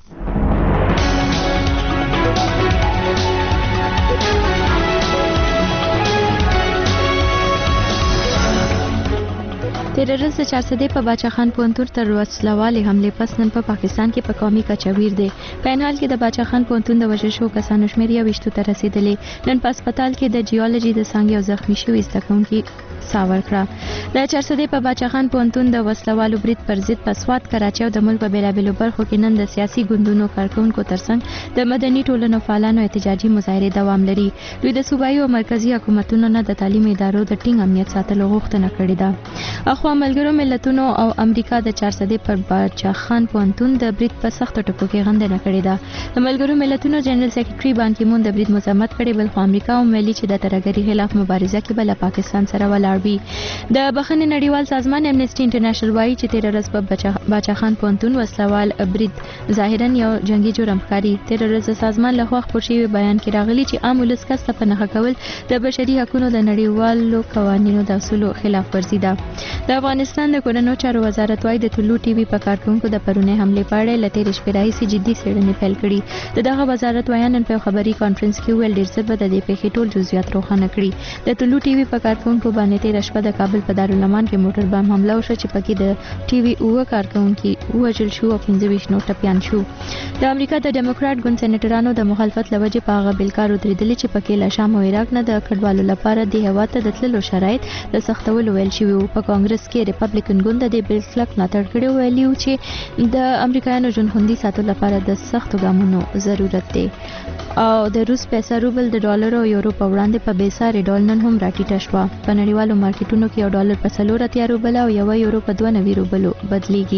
تیر ورځ د 400 په باچا خان پوهنتون تر وسلوالې حملې پس نن په پاکستان کې په قومي کچه ویر دی. په این حال کې د باچا خان پوهنتون د وژل شوو کسانو شمېر 20 ته رسیدلی. نن په هسپتال کې د جیولوژي د څانګې او زخمی شوي زده کوونکي ساه ورکړه. د 400 په باچا خان پوهنتون د وسلوالو برید پر ضد په سوات، کراچۍ او د ملک په بیلابیلو برخو کې نن د سیاسي ګوندونو کارکونکو ترڅنګ د مدني ټولنو فعالانو احتجاجي مظاهرې دوام لري. دوی د صوبایي او مرکزی حکومتونو نه د تعلیمي ادارو د ټینګ امنیت ساتلو غوښتنه کړې ده. اخوا ملګرو ملتونو او امریکا د 400 پر باچا خان پوهنتون د برید په سختو ټکو کې غندنه کړې ده. د ملګرو ملتونو جنرال سیکریټري بان کی مون د برید مذمت کړې، بل خو امریکا او ملي چې د ترهګرۍ خلاف مبارزه کې بل پاکستان سره ولاړ وي. د بخښنې نړیوال سازمان امنیسټي انټرنیشنل وایي چې تیر ورځ په باچا خان پوهنتون وسلوال برید ظاهرا یو جنگي جرم ښکاري. تیر ورځ د سازمان لخوا خپور شوي بیان کې راغلي چې عام ولس کس ته په نښه کول د بشري حقوقو د نړیوالو قوانینو د اصولو خلاف ورزي ده. د افغانستان د کورنیو چارو وزارت وايي د ټولو ټي وي په کارکونکو د پرونی حمله په اړه له تېرې شپې راهیسې جدي څېړنې پیل کړي. دغه وزارت وايي نن په خبري کانفرنس کې ویل ډېر څه به د دې پیښې ټول جزئیات روښانه کړي. د ټولو ټي وي په کارکونکو باندې تېره شپه د کابل په دارالمان کې موټر بم حمله وشوه چې پکې د ټي وي 9 کارکونکي وژل شو او 25 نور ټپیان شو. د امریکا د ډیموکرات ګوند سېنیټرانو د مخالفت لوجې په هغه بلکارو درېدلې چې پکې له شام او عراق نه د کډوالو لپاره د هیواد ته د تللو شرایط د سختولو ویل شوي وو. په کانګرس کې ریپبلیکن ګوند د بل کلک ملاتړ کړی ویلي و چې د امریکایانو ژوند خوندي ساتلو لپاره د سختو ګامونو ضرورت دی. او د روس پیسه روبل د ډالر او یورو په وړاندې په بیسارې ډول نن هم راټیټه شوه. په نړیوالو مارکیټونو کې یو ډالر په 4 روبل او یو یورو په 92 روبلو بدلیږي.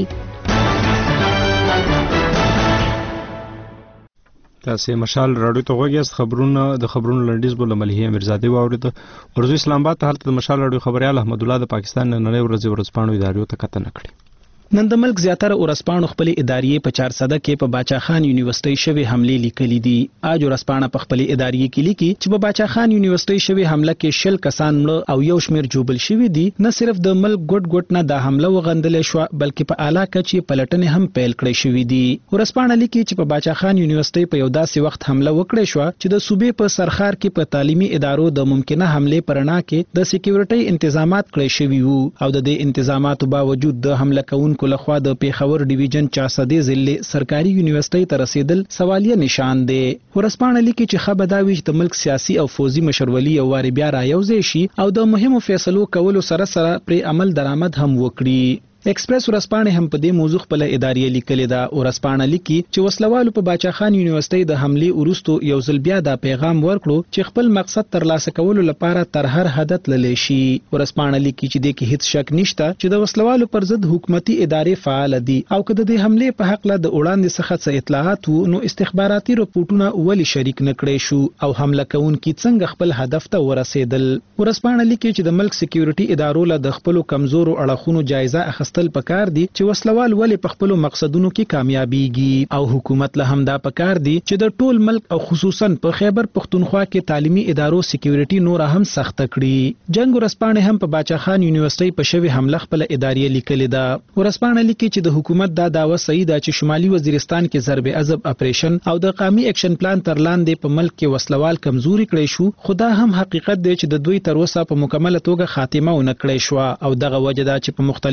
تاسې مشال راډیو ته غوږ یاست. د خبرونو لنډیز بوله ملیحه میرزادې واورید. ورځو اسلام آباد ته هلته د مشال راډیو خبریال احمد الله د پاکستان نننۍ ورځې ورځپاڼو ادارو ته کتنه کړې. نن د ملک زیاتره ورځپاڼو خپلې ادارې په 400 کې په باچا خان یونیورسيټي شوی حمله لیکلې دي. اج ورځپاڼه په خپلې ادارې کې لیکي چې په باچا خان یونیورسيټي شوی حمله کې 60 کسان مړه او یو شمیر جوبل شوی دي. نه صرف د ملک ګډ نه د حمله وغندل شو بلکې په اعلی کچې پلټنې هم پیل کړې شوې دي. ورځپاڼه لیکي چې په باچا خان یونیورسيټي په یو داسې وخت حمله وکړې شو چې د صوبې په سرخار کې په تعلیمي ادارو د ممکنه حمله پرنا کې د سکیورټي تنظیمات کړې شوي وو او د دې تنظیماتو باوجود د حمله کوونکو لخوا د خبر ډیویژن 400 ضلع سرکاري یونیورسيټي ته رسیدل سوالیه نشان دی. ورځپاڼه لیکي چې خبرداوي چې د ملک سیاسي او فوزي مشرولي یو واری بیا رايوځي شي او د مهمو فیصلو کولو سره پر عمل درآمد هم وکړي. ایکسپریس ورځپاڼه هم په دې موضوع خپل ادارې لیکلې ده. ورځپاڼه لیکي چې وسلوالو په باچا خان یونیورسيټي د حمله وروسته یو ځل بیا دا پیغام ورکړو چې خپل مقصد ترلاسه کولو لپاره تر هر حد تللی شي. ورځپاڼه لیکي چې د کې هیڅ شک نشته چې د وسلوالو پر ضد حکومتي ادارې فعال دي او که د حمله په حق له د وړاندې څخه څه اطلاعات وو نو استخباراتي رپورټونه ولی شریک نکړي شو او حمله کوونکي څنګه خپل هدف ته ورسېدل. ورځپاڼه لیکي چې د ملک سکیورټي ادارو له د خپل کمزورو اړخونو جایزه اخیستل پکار دي چې وسلوال ولې په خپل مقصدونو کې کامیابیږي او حکومت له همدا پکار دي چې د ټول ملک او خصوصا په خیبر پختونخوا کې تعلیمي ادارو سکیورټي نور هم سخت کړي. جنگ ورځپاڼه هم په باچا خان یونیورسيټي په شوی حمله خپل ادارې لیکلې ده. ورځپاڼه لیکي چې د حکومت دا داوا صحیح ده چې شمالي وزیرستان کې ضرب عذب اپریشن او د قومي اکشن پلان تر لاندې په ملک کې وسلوال کمزوري کړي شو. خدا هم حقیقت دی چې د دوی تر اوسه په مکمله توګه خاتمه ونه کړې شو او دغه وجه ده چې په مختلفو سیمو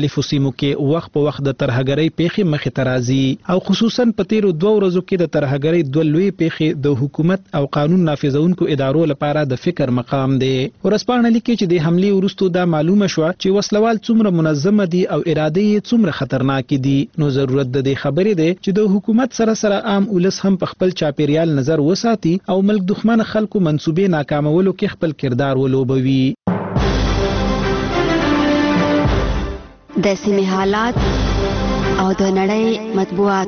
سیمو کې وخت په وخت د ترهګرۍ پیښې مخې ته راځي او خصوصا په تیرو 2 ورځو کې د ترهګرۍ 2 لوی پیښې د حکومت او قانون نافذونکو ادارو لپاره د فکر مقام دی. ورسپانه لیکي چې د حملې وروسته دا معلومه شوه چې وسلوال څومره منظمه دي او اراده یې څومره خطرناک دي. نو ضرورت د دې خبرې دی چې د حکومت سره عام ولس هم په خپل چاپیریال نظر وساتي او ملک دښمن خلکو منسوبې ناکامولو کې خپل کردار ولوبوي. د سیمې حالات او د نړۍ مطبوعات.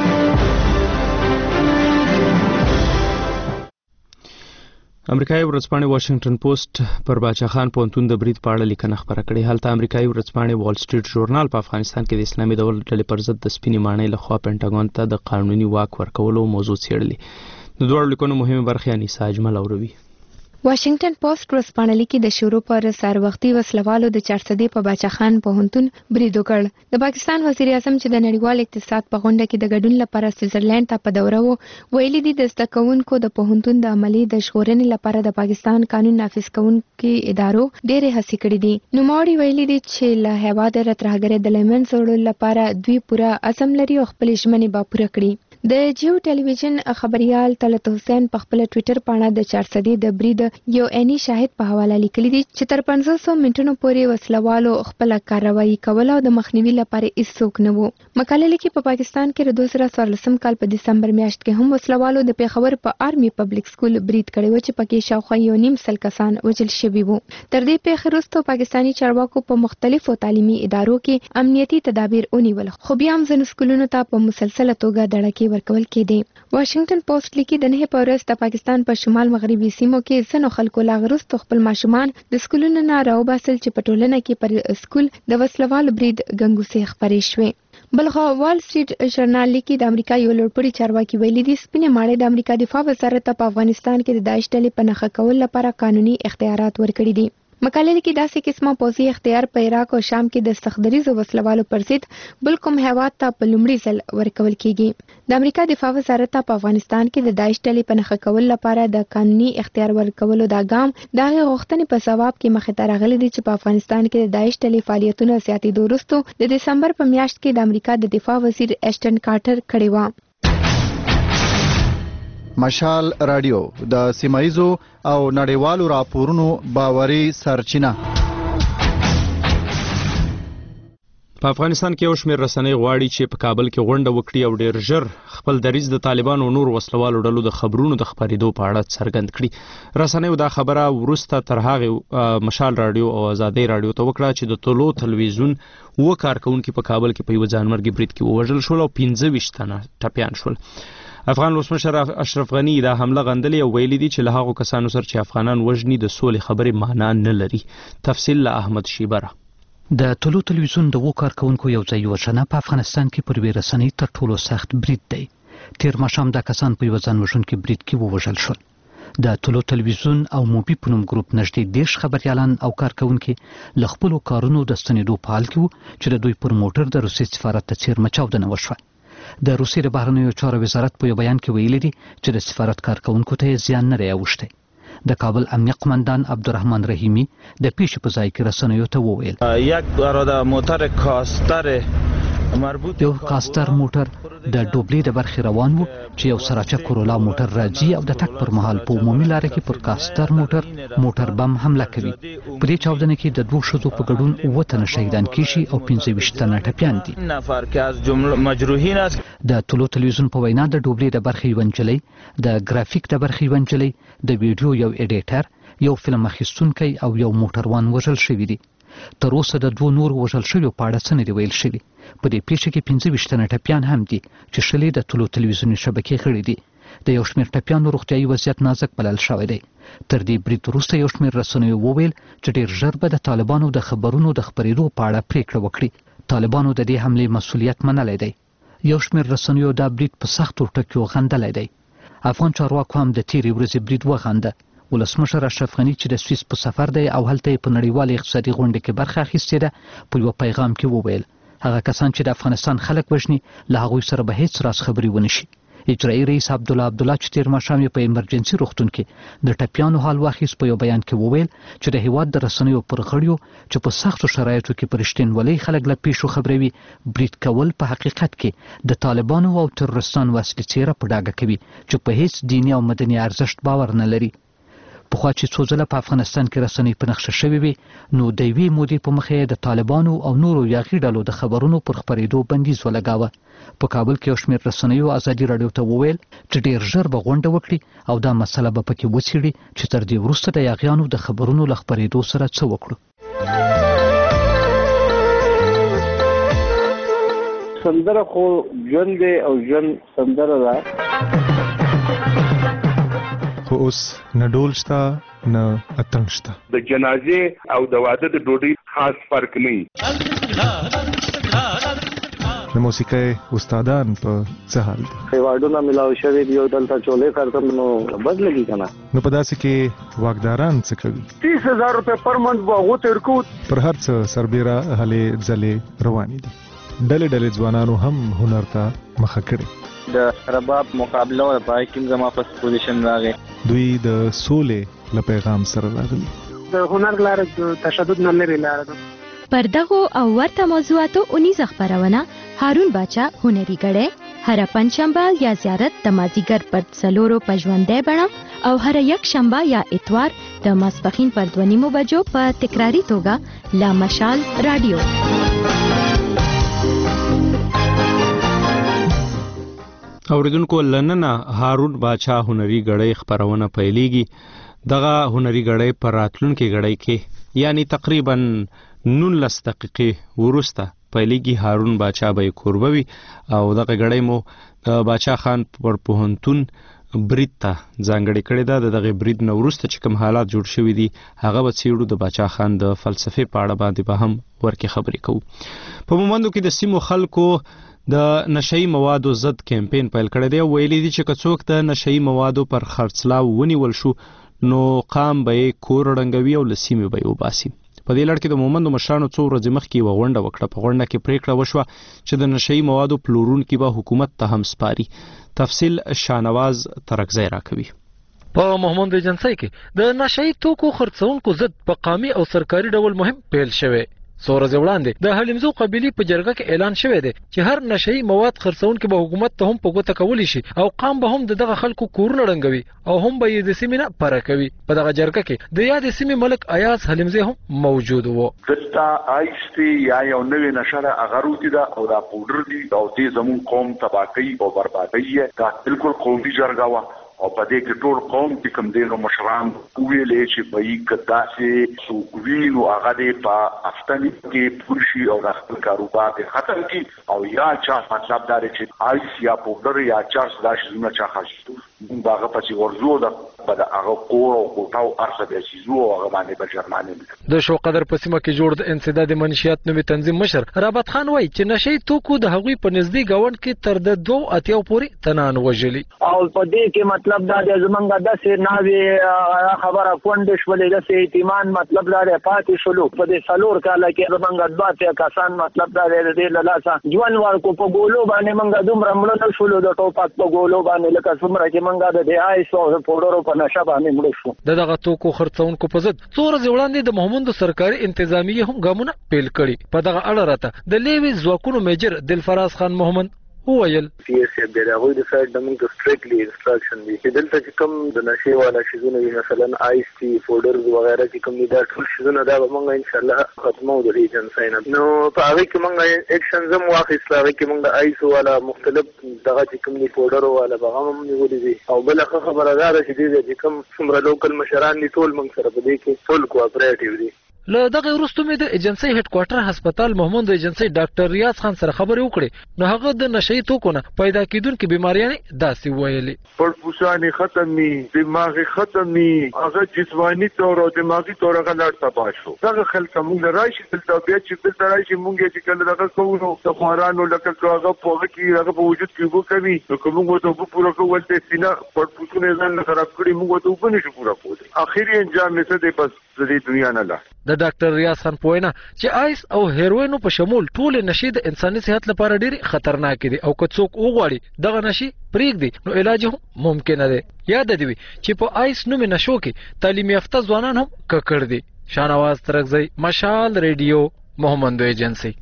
امریکایي ورځپاڼې واشنگټن پوسټ پر باچا خان پوهنتون د برید په اړه لیکنه خپره کړې. هلته امریکایي ورځپاڼې وال سټریټ ژورنال په افغانستان کې د اسلامي دولت ډلې پر ضد د سپینې ماڼۍ لخوا پینټاګون ته د قانوني واک ورکولو موضوع څېړلې. د دوړو لیکنو مهمه برخه انیسا اجمل اوروي. واشنگټن پوسټ ورځپاڼه لیکي د شروع پر سار وختي وسلوالو د 400 په باچا خان پوهنتون برید وکړ. د پاکستان وزیر اعظم چې د نړیوال اقتصاد په غونډه کې د ګډون لپاره سویټزرلند ته په دوره وو ویلي دي د زده کوونکو د پوهنتون د عملي د ژغورنې لپاره د پاکستان قانون نافذ کوونکو ادارو ډېرې هڅې کړې دي. نوموړي ویلي دي چې له هیواده ترهګرۍ د لمن سوړلو لپاره دوی پوره عزم لري او خپل ژمنې به پوره کړي. د جیو ټلویزیون خبريال طلعت حسین په خپل ټوئیټر باندې د 400 د برید یو اني شاهد په حواله لیکلي دي چې تر 500 منټونو پورې وسلوالو خپل کاروایی کوله او د مخنیوي لپاره هیڅوک نه وو. مقاله لیکي په پاکستان کې د 2014 کال په دسمبر میاشت کې هم وسلوالو د پیښور په آرمي پبلک سکول برید کړی و چې پکې شاوخوا 1.5 سل کسان وژل شوي وو. تر دې پیښې وروسته پاکستاني چارواکو په مختلفو تعلیمي ادارو کې امنیتي تدابیر ونیول خو بیا هم ځینو سکولونو ته په مسلسله توګه دړکې ورکول کېدې. واشنگټن پوسټ لیکي د نه په ورځ د پاکستان په شمال مغربي سیمو کې ځینو خلکو لا وروسته خپل ماشومان د سکولونو نه راوباسل چې په ټولنه کې پر سکول د وسلوال برید ګنګوسې خپرې شوې. بلخو وال سټریټ ژورنال لیکي د امریکا یو لوړپوړي چارواکي ویلي دي سپینې ماڼۍ د امریکا دفاع وزارت په افغانستان کې د داعش ډلې په نښه کولو لپاره قانوني اختیارات ورکړي دي. مقاله لیکي داسې قسمه پوځي اختیار په عراق او شام کې د سختدریزو وسلوالو پر ضد بل کوم هیواد ته په لومړي ځل ورکول کیږي. د امریکا دفاع وزارت په افغانستان کې د داعش ډلې په نښه کولو لپاره د قانوني اختیار ورکولو دا ګام د هغې غوښتنې په ځواب کې مخې ته راغلی دی چې په افغانستان کې د داعش ډلې فعالیتونه زیاتېدو وروسته د دسمبر په میاشت کې د امریکا د دفاع وزیر ایشټن کارټر کړې وه. مشال رادیو د سیمایزو او نړیوالو راپورونو باوري سرچینه. په افغانستان کې یو شمېر رسنۍ غواړي چې په کابل کې غونډه وکړي او ډېر ژر خپل دریځ د طالبانو او نور وسلوالو ډلو د خبرونو د خپرېدو په اړه څرګند کړي. رسنیو دا خبره وروسته تر هغې مشال رادیو او ازادۍ رادیو ته وکړه چې د طلوع تلویزیون 7 کارکونکي په کابل کې په یوه ځانمرګي برید کې ووژل شول او 25 تنه ټپیان شول. افغان ولسمشر اشرف غنی دا حمله غندلې او ویلي دي چې له هغو کسانو سره چې افغانان وژني د سولې خبرې معنا نه لري. تفصیل له احمد شیبره. د طلوع تلویزیون د 7 کارکونکو یو ځای وژنه په افغانستان کې پر یوې رسنۍ تر ټولو سخت برید دی. تیر ماښام دا کسان په یوه ځان وژونکي برید کې ووژل شول. د طلوع تلویزیون او موبي په نوم ګروپ نږدې 10 خبریالان او کارکونکي له خپلو کارونو د ستنېدو په حال کې وو چې د دوی پر موټر د روسیې سفارت ته څیرمه چاودنه وشوه. د روسیې د بهرنیو چارو وزارت په یو بیان کې ویلي دي چې د سفارت کارکونکو ته زیان نه دی اوښتی. د کابل امنیه قماندان عبدالرحمن رحیمی د پیښې په ځای کې رسنیو ته وویل یک اراده موتر کاستر یو کاستر موټر د ډوبلې د برخې روان وو چې یو سراچه کورولا موټر راځي او د تک پر مهال په عمومي لاره کې پر کاستر موټر بم حمله کوي. په دې چاودنه کې د 2 ښځو په ګډون 7 تنه شهیدان کیږي او 25 تنه ټپیان دي. نفر که از جمله مجروحین است. د طلوع تلویزیون په وینا د ډوبلې د برخې یو نجلۍ، د ګرافیک د برخې یو نجلۍ، د ویډیو یو ایډیټر، یو فلم اخیستونکی او یو موټروان وژل شوي دي. تر اوسه د 2 نور وژل شویو په اړه څه نه دي ویل شوي. په دې پیښه کې 25 تنه ټپیان هم دي چې شلې د طلوع تلویزیوني شبکې غړي دي. د یو شمېر ټپیانو روغتیایي وضعیت نازک بلل شوی دی. تر دې برید وروسته یو شمېر رسنیو وویل چې ډېر ژر به د طالبانو د خبرونو د خپرېدو په اړه پریکړه وکړي. طالبانو د دې حملې مسؤلیت منلی دی. یو شمېر رسنیو دا برید په سختو ټکیو غندلی دی. افغان چارواکو هم د تېرې ورځې برید وغنده. ولسمشر اشرف غنی چې د سویس په سفر دی او هلته په نړیوال اقتصادي غونډه کې برخه اخیستې ده په یو پیغام کې وویل هغه کسان چې د افغانستان خلک وژني له هغوی سره به هیڅ راز خبرې ونه شي. اجرایي رئیس عبدالله چې تیر ماښام په ایمرجنسي روغتون کې د ټپیانو حال واخیست په یو بیان کې وویل چې د هیواد د رسنیو پر غړیو چې په سختو شرایطو کې پر رښتینولۍ خلک له پیښو خبروي برید کول په حقیقت کې د طالبانو او تروریستانو اصلي څیره په ډاګه کوي چې په هیڅ دیني او مدني ارزښت باور نه لري. پخوا چې څو ځله په افغانستان کې رسنۍ په نقشه شوې وي نو د یوې مودې په مخه د طالبانو او نورو یاغي ډلو د خبرونو پر خپرېدو بندیز ولګاوه. په کابل کې یو شمېر رسنیو ازادي راډیو ته وویل چې ډېر ژر به غونډه وکړي او دا مسله به پکې وڅېړي چې تر دې وروسته د یاغیانو د خبرونو له خپرېدو سره څه وکړو. سندره خو ژوند دی او ژوند سندره ده، خو اوس نه ډول شته نه اتڼ شته. د جنازې او د واده د ډوډۍ خاص فرق نه. د موسیقۍ استادان په څه حال دي؟ ایوارډونه ملاو شوي دي او دلته چولې کارتم نو بد لګي که نه. نو په داسې کې واکداران څه کوي؟ 30,000 روپۍ پر منټ به هغو ته ورکوو. پر هر څه سربیره هلې ځلې روانې دي. ډلې ډلې ځوانانو هم هنر ته مخه کړې. د رباب مقابله او پای کې زما په پوزیشن راغی. دوی د سولې له پیغام سره راغلي. د هنر لاره د تشدد نه لري لاره ده. پر دغو او ورته موضوعاتو اونیزه خپرونه هارون باچا هنري غړی هر پنځشنبه یا زیارت د مازیګر پر 4 په ژوندۍ بڼه او هر یک شنبه یا اتوار د ماسپښین پر 2:30 بجو په تکراری توګه لا مشال رادیو. اوریدونکو لننه هارون باچا هنري غړی خبرونه پیلېږي. دغه هنري غړی پر راتلونکي غړی کې یعنی تقریبا 19 دقیقې وروسته پیلېږي. هارون باچا به کوربوي او دغه غړی مو د باچا خان پر پوهنتون برید ته ځانګړې کړې ده. دغه برید نه وروسته چې کوم حالات جوړ شوي دي هغه به څېړو. د باچا خان د فلسفې په اړه باندې به هم ورکې خبرې کوو. په مومندو کې د سیمو خلکو د نشئی موادو ضد کمپین پیل کړی دی. ویلي دي چې که څوک د نشئی موادو پر خرڅلاو ونیول شو نو قام به یې کور ړنګوي او له سیمې به یې وباسي. په دې لړ کې د مومندو مشرانو څو ورځې مخکې یوه غونډه وکړه. په غونډه کې پریکړه وشوه چې د نشئی موادو پلورونکي به حکومت ته هم سپاري. تفصیل شاهنواز ترکزی راکوي. په مومند ایجنسی کې د نشئی توکو خرڅونکو ضد په قامي او سرکاري ډول مهم پیل شوی. څو ورځې وړاندې د حلیمزو قبیلې په جرګه کې اعلان شوی دی چې هر نشئی مواد خرڅونکي به حکومت ته هم په ګوته کولی شي او قام به هم دغه خلکو کورونه ړنګوي او هم به یې د سیمې نه پره کوي. په دغه جرګه کې د یادې سیمې ملک ایاز حلیمزی هم موجود و. دلته آیستی یا یو نوې نشه هغه روتي ده او دا پودر دي او دې زمون قوم تباکۍ او بربادۍ دا بالکل قومي جرګه وه او په دې کې ټول قوم چې کوم دینو مشران ویلې چې په یی کداسې سوګوینو هغه دې په افغاني کې پورشي او خپل کاروبار ختم کی او یا چا مطلب دا چې آیس یا پودر یا چارج داسې زونه چا خاصو باغه پسې ورزو ده په هغه کور او کوټاو ارسه د سيزو او هغه باندې بشرمانه. د شو قدر په سیمه کې جوړ د انسداد منشيات نومي تنظیم مشر رابط خان وایي چې نشئی توکو د هغوی په نږدې گاوند کې تر د 2 اتیاو پورې تنان وژلي او په دې کې مطلب دا د زمونږ داسې ناوې خبره کونډ شولې داسې اعتماد مطلب دا پاتې شولو په دې څلور کاله کې زمونږ 2 کسان مطلب دا د لاسه ژوند ورکو په ګولو باندې مونږ دومره مړه نه شولو د ټوپک په ګولو باندې لکه څومره چې مونږ د آیس او پودرو په نشه باندې مړ شو. دغه توکو خرڅونکو په ضد څو ورځې وړاندې د مومندو سرکاري انتظامیه هم ګامونه پیل کړي. په دغه اړه راته د لیوي ځواکونو میجر دلفراز خان محمد وویل PSA د هغوی د سایډ د موږ سټریکټلی انسټرکشن دي چې دلته چې کوم د نشي والا شیزونه وي مثلا آیس ټي پودر وغیرہ چې کوم دي دا ټول شیزونه دا به موږ ان شاء الله ختمو د ایجنسی نه. نو په هغه کې موږ اکشن زم واخیست. هغه کې موږ آیس والا مختلف دغه چې کوم دي پودر والا به هم نیولې دي او بل خبره دا ده چې کوم څومره لوکل مشران دي ټول موږ سره په دې کې ټول کوآپریټیو دي. له دغه وروسته مې د ایجنسی هډ کوارټر هسپتال مومند ایجنسی ډاکټر ریاض خان سره خبرې وکړې. نو هغه د نشئی توکو نه پیدا کیدونکې بیماریانې داسې ویلې پړپوسانې ختم ني دماغ ختم ني هغه جسمانی طور او دماغي طور هغه لړ تباه شو. دغه خلک موږ راشي دلته بیا چې دلته راشي موږ چې کله دغه کوو د خوارانو لکه هغه په کې هغه په وجود کې وو کوي نو کومه ته پورا کول ته سینا پړپوسونه ځان خراب کړی موږ ته وبني شو پورا کول. اخیری انجام یې څه دی بس د دې دنیا نه لا. د ډاکټر ریاض خان پوینا چې آیس او هیروینو په شمول ټول نشي د انساني صحت لپاره ډېری خطرناک دي او که څوک وغواړي دغه نشي پرېږدي نو علاج هم ممکن دی. یاد دی چې په آیس نوم نشو کې تعلیم یافته ځوانان هم ککړ دي. شاهنواز ترکزی، مشال ریډیو، مومندو ایجنسی.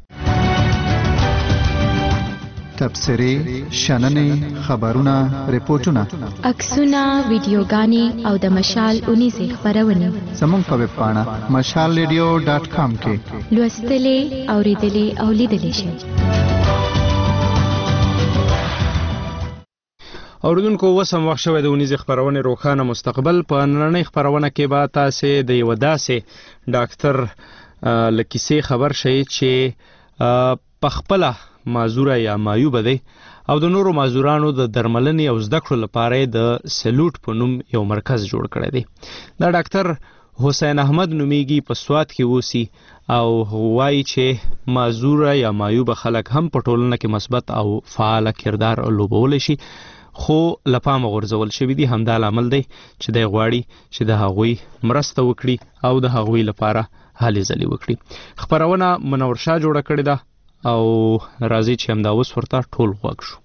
تبصرې، شننې، خبرونه، ریپورتونه، عکسونه، ویډیوګانې او د مشال اونیزې خپرونې زموږ په ویب پاڼه mashalradio.com کې لوستلې، اوریدلې او لیدلې شئ. اوریدونکو وسم وخت شوی د اونیزې خپرونې روښانه مستقبل. په نننۍ خپرونه کې به تاسې د یوه داسې ډاکټر له کیسې خبر شئ چې په خپله معذوره یا معیوبه دی او د نورو معذورانو د درملنې او زده کړو لپاره د سلوټ په نوم یو مرکز جوړ کړی دی. دا ډاکټر حسین احمد نومیږي، په سوات کې اوسي او وایي چې معذوره یا معیوبه خلک هم په ټولنه کې مثبت او فعال کردار لوبولی شي، خو له پامه غورځول شوي دي. همدا لامل دی چې دی غواړي چې د هغوی مرسته وکړي او د هغوی لپاره هلې ځلې وکړي. خپرونه منور شاه جوړه کړې ده او راځي چې همدا اوس ورته ټول غوږ شو.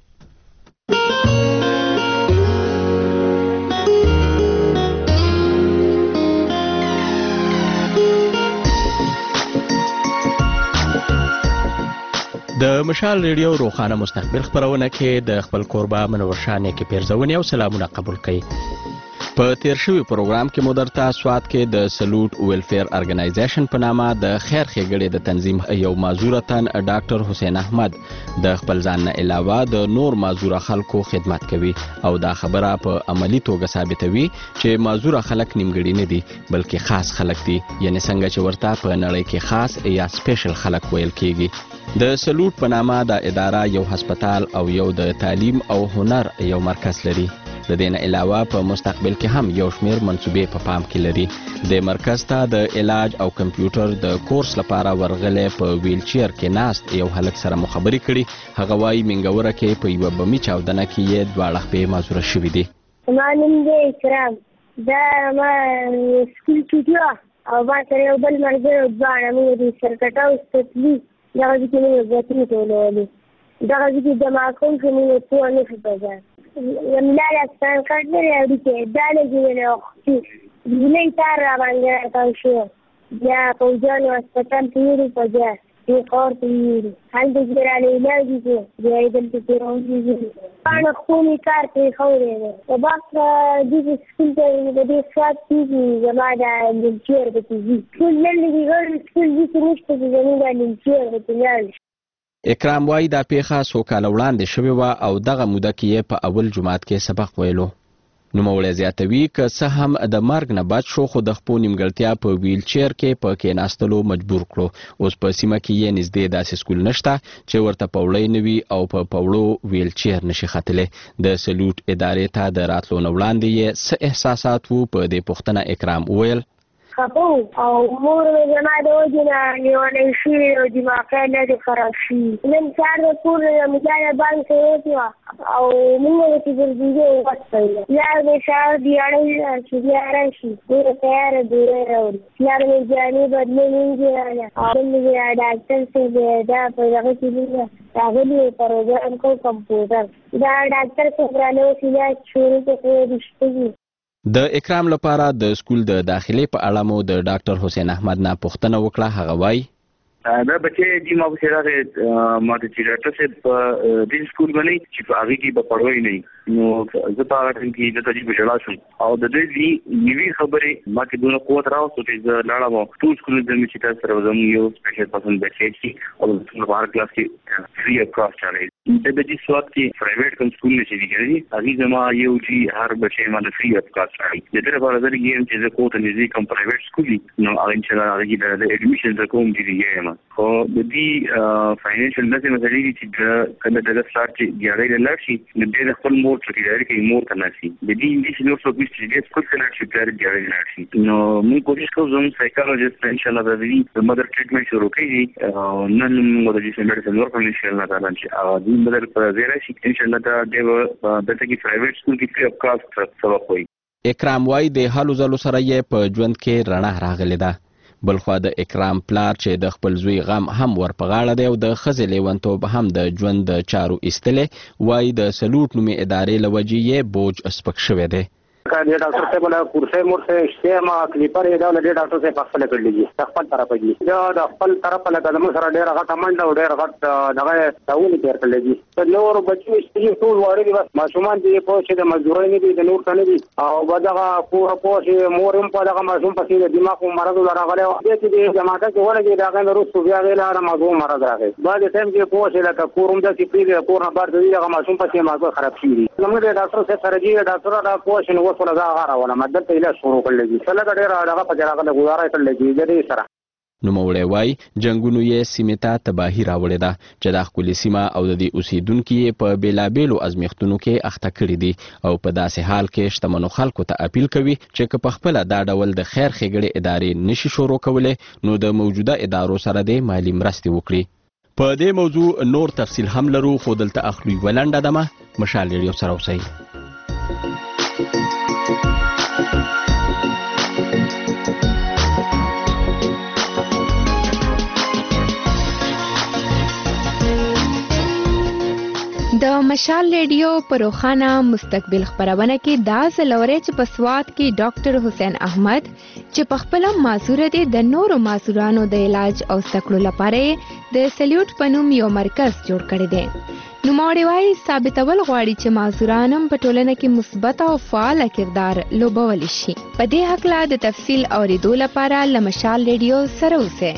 د مشال ریډیو روښانه مستقبل خپرونه کې د خپل کوربه منور شاه نیکې پیرزونې او سلامونه قبول کړئ. په تیر شوي پروګرام کې مو درته سوات کې د سلوټ ویلفیر ارګنایزیشن په نامه د خیر ښېګړې د تنظیم یو معذوره تن ډاکټر حسین احمد د خپل ځان نه علاوه د نور معذوره خلکو خدمت کوي او دا خبره په عملی توګه ثابتوي چې معذوره خلک نیمګړي نه دي بلکې خاص خلک دي، یعنی څنګه چې ورته په نړۍ کې خاص یا سپیشل خلک ویل کیږي. د سلوټ په نامه دا اداره یو هسپتال او یو د تعلیم او هنر یو مرکز لري. د دې نه علاوه په مستقبل کې هم یو شمیر منصوبې په پام کې لري. د مرکز ته د علاج او کمپیوټر د کورس لپاره ورغلی په ویل چیر کې ناست یو هلک سره مو خبرې کړي. هغه وایي منګوره کې په یوه بمي چاودنه کې یې 2 خپې معذوره شوي دي. زما نوم دی اکرام. دا ما سکول کې دی او ما سره یو بل ملګری دواړه موږ د سرکټ او ستتلي دغه ځای کې موږ بوتلې ټولولې. دغه ځای کې جمع کوونکي موږ پوه نه شو پیدا. ملال افغان کارت لري اړیکې دا لګېدلی وختي ډیلۍ تار راباندې راتاو شو. بیا پوځیانو هسپتال ته یوړو په بیا دې ښار ته یوړو. هلته چې رانه علاج وکړو بیا یې دلته تېروونکي پاڼه خو مې کار پرېښودی دی. په بخت دې سکول ته د دې سوات کېږي زما دا ویلچیر پکې ځي. سکول دلته کې ګڼ سکول دي چې نشته چې زموږ دا ویلچیر پکې لاړ شي. اکرام وایي دا پیښه څو کاله وړاندې شوې وه او دغه موده کې یې په اول جماعت کې سبق ویلو. نوموړی زیاتوي که څه هم د مرګ نه بچ شو خو د خپو نیمګړتیا په ویل چیر کې په کېناستلو مجبور کړو. اوس په سیمه کې یې نږدې داسې سکول نشته چې ورته پوړی نه وي او په پوړو ویل چیر نشي ختلی. د سلوټ ادارې ته د راتلو نه وړاندې یې څه احساسات وو په دې پوښتنه اکرام وویل. خفه او مور مې زما د وجې نه لیونی شوې او دماغی نه دې خراب شوي. نن سهار د کور د مجاله بانک ته وتې وه او موږ ورته ګرځېدو وغوښتل. پلار مې سهار بیاړی چې بیا راشي ډېره تیاره ډوډۍ راوړي. پلار مې جامې بدلې راله او زموږ ډاکټر صاحب دا په دغه کې موږ راغلي وو پروګرام کوو کمپیوټر. دا ډاکټر صاحب رانه اوس علاج شروع کړی رښتیني. د اکرام لپاره د سکول د داخلي په اړه مو د ډاکټر حسین احمد نه پوښتنه وکړه. هغه وایي دا بچی جی ما پسې راغی ما ته چې ډاکټر صاحب په دې سکول باندې چې په هغې کې به پړوی نه نو زه په هغه ټایم کې دلته چې په ژړا شوم او د دوی نوي خبرې ما کې دونه قوت راوستو چې زه لاړم او ټول سکولونو ته مې چې تاسو سره زموږ یو سپیشل پرسن بچی چې او زموږ په هر کلاس کې فري اف کاسټ چالي. د دې سواد کې پرایویټ کوم سکول نشي کېږي. هغې زما یو چې هر بچی باندې فري اف کاسټ چالي. د دې لپاره زه یم چې زه کوته نږدې کوم پرایویټ سکول وي نو هغه انشاءالله هغې کې د اډمیشن زه کوم چې یم. خو د دې فاینانشل داسې مسلې دي چې کله دغه سټارټ چې ګیاړی له لاړ شي نو بیا د خپل مور څخه ډایرکټ مور ته نه شي. د دې انګلیسي نور څوک چې دې سکول ته لاړ شي بیا ګیاړی لاړ شي. نو موږ کوشش کوو زموږ سایکالوجست انشاءالله د دې مدر ټریټمنټ شروع کړي. نن موږ د جسم میډیسن ورکوو انشاءالله تعالی چې هغه دې بدل پر ځای راشي انشاءالله دا د دغه کې پرایویټ سکول کې فري اف کاسټ سبق وایي. اکرام وای د هلو ځلو سره یې په ژوند کې رڼا راغلې ده. بلخوا د اکرام پلار چې د خپل زوی غم هم ور په غاړه دی او د ښځې لیونتوب هم د ژوند د چارو ایستلې وای د سلوټ نومې ادارې له وجې یې بوج سپک شوی دی. دې ډاکټر صاحب له کورسې مورسې شته ما کلیپر یې دا له دې ډاکټر صاحب خپل کړلې خپل طرف کې دا د خپل طرف له قدم سره ډېر غټ منډه او ډېر غټ دغه تاول تیر کړلې په نور بچو چې ټول واره دي بس ماشومان دې په چې د مزدورۍ نه دي د نور کنه دي او بدغه په چې مورم په دغه ماشوم په دې دماغ مرض راغلی او دې جماعت کې ولګي دا غن روسو بیا غیلا مازو مرض راغی بعد ټیم کې په چې لکه کورم د سپیډ کور نه بار دې دغه ماشوم په چې مازو خراب شي زموږ د ډاکټر صاحب سره دې ډاکټر را پوښتنه وسوله دا غاره ولا مدد ته علاج شروع کړل دي څلګ ډېر هغه په جراغه د گزارای کړل دي دې سره نوموړی وای جنگونو یې سیمې ته تباهي راوړې ده چې د ښکلې سیمه او د دې اوسیدونکو یې په بېلابېلو ازمیښتونو کې اخته کړي دي او په داسې حال کې شتمنو خلکو ته اپیل کوي چې که په خپله دا ډول د خیر ښېګړې ادارې نشي شروع کولی نو د موجوده ادارو سره دې مالي مرستې وکړي. په دې موضوع نور تفصیل هم لرو خو دلته اخلو یوه لنډه دمه مشال ریډیو سره اوسئ. د مشال ریډیو په روښانه مستقبل خبرونه کې دا ځلوري چې په سوات کې ډاکټر حسین احمد چې په خپل معذوره دي د نورو معذورانو د علاج او سکړو لپاره د سلیوټ په نوم یو مرکز جوړ کړی دی. نوموړی وایي ثابتول غواړي چې معذوران هم په ټولنه کې مثبت او فعال کردار لوبولی شي. په دې هکله د تفصیل اوریدو لپاره له مشال ریډیو سره اوسئ.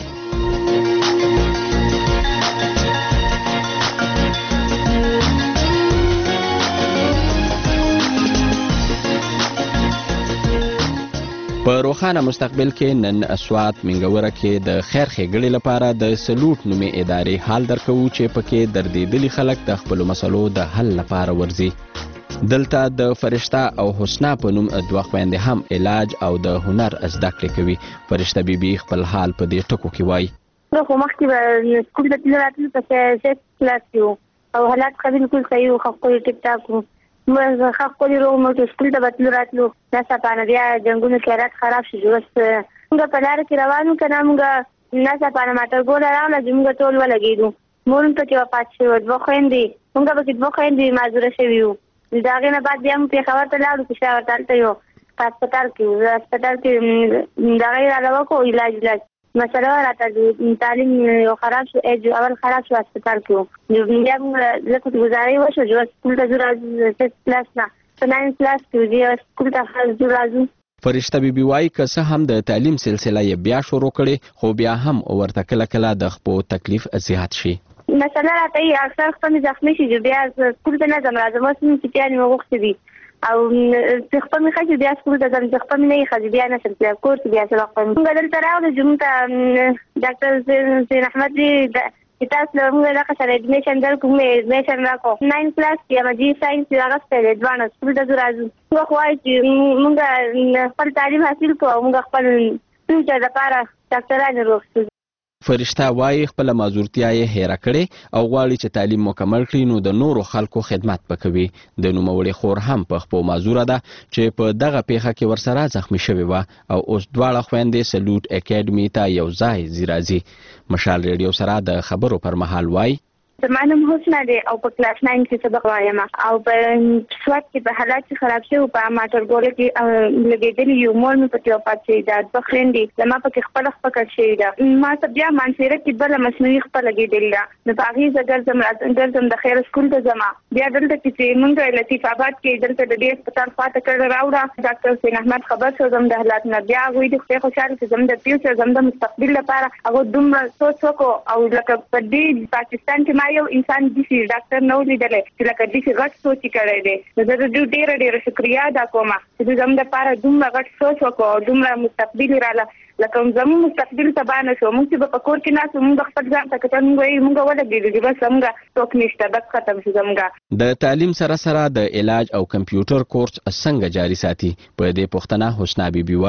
په روښانه مستقبل کې نن سوات منګوره کې د خیر ښېګړې لپاره د سلوټ نومې ادارې حال درکوو چې پکې دردېدلي خلک د خپلو مسلو د حل لپاره ورځي. دلته د فرشته او حسنا په نوم دوه خویندې هم علاج او د هنر زده کړې کوي. فرشته بیبي خپل حال په دې ټکو کې وایي. خو مخکې به سکول ته تلل راتلل په 6 کلاس کې وو او حالات ښه بالکل صحیح وو ښه ښکلي ټیک ټاک وو موږ ښه ښکلي روغ موږ سکول ته به تلو راتلو ناڅاپانه بیا جنګونو کې حالات خراب شو اوس موږ په لاره کې روان وو که نه موږ ناڅاپانه موټرګوله راغله چې موږ ټول ولګېدو. مور هم پکې وفات شوی وه 2 خویندې موږ پکې 2 خویندې معذوره شوي وو. د هغې نه بعد بیا موږ پېښور ته لاړو پېښور ته هلته یو په هسپتال کې وو هسپتال کې د هغې راله وکړو علاج مسله راته تعلیم یو خراب شو اول خراب شو هسپتال کې بیا موږ لکه ګزارې وشو چې سکول ته ځو راځو 6 کلاس نه په 9 کلاس کې بیا سکول ته ځو راځو. فرشته بیبي وایي که څه هم د تعلیم سلسله یې بیا شروع کړې خو بیا هم ورته کله کله د خپو تکلیف زیات شي. مسله راته اکثر خپل زخمي شي بیا سکول ته نه ځم راځم اوس مې چټیانې مې غوښتې دي او خپل مې ښځې بیا سکول ته ځم چې خپل مې نه یې ښځې بیا نشم تللی کور کې بیا څه وخت موږ دلته راغلو چې موږ ته ډاکټر حسین احمد چې تاسو له موږ دغه سره اډمیشن درکړو موږ اډمیشن راکړو 9 کلاس کې هغه ساینس یې اخیستی دی دواړه سکول ته ځو راځو. موږ غواړو چې موږ خپل تعلیم حاصل کړو او موږ خپل فیوچر لپاره ډاکټران روغ. فرشته وایي خپله معذورتیا یې هیره کړې او غواړي چې تعلیم مکمل کړي نو د نورو خلکو خدمت به کوي. د نوموړې خور هم په خپو معذوره ده چې په دغه پیښه کې ورسره زخمی شوې وه او اوس دواړه خویندې سلوټ اکیډمي ته یو ځای ځي راځي. مشال ریډیو سره د خبرو پر مهال وایي زما نوم حسنه دی او په کلاس 9 کې سبق وایم او په سوات کې په حالات چې خراب شوي په ماټرګوله کې لګېدلي یو مور مې پکې وفات شوي ده 2 خویندې زما پکې خپله خپکه شوې ده ما ته بیا مانسیره کې بله مصنوعي خپه لګېدلې ده نو په هغې زه ګرځم د خیر سکول ته ځم بیا دلته کې چې مونږ لطیف آباد کې دلته د دې هسپتال خواته کړه راوړه ډاکټر حسین احمد خبر شو زم د حالات نه بیا هغوی د خدای خوشحاله چې زم د فیوچر زم د مستقبل لپاره هغه دومره سوچ وکړو او لکه په دې پاکستان کې ما یو انسان داسې ډاکټر نه و لیدلی چې لکه داسې غټ سوچ یې کړی دی نو زه د دوی ډېره شکریا ادا کوم چې دوی زموږ دپاره دومره غټ سوچ وکړو او دومره مستقبل یې راله لکه زموږ مستقبل تباه نه شو موږ چې به په کور کې ناست موږ به خپل ځان ته کتل موږ وایي موږ ولګېدو چې بس زموږ څوک نشته بس ختم شو زموږ. د تعلیم سره سره د علاج او کمپیوټر کورس څنګه جاري ساتي په دې پوښتنه حسنا بیبي وایي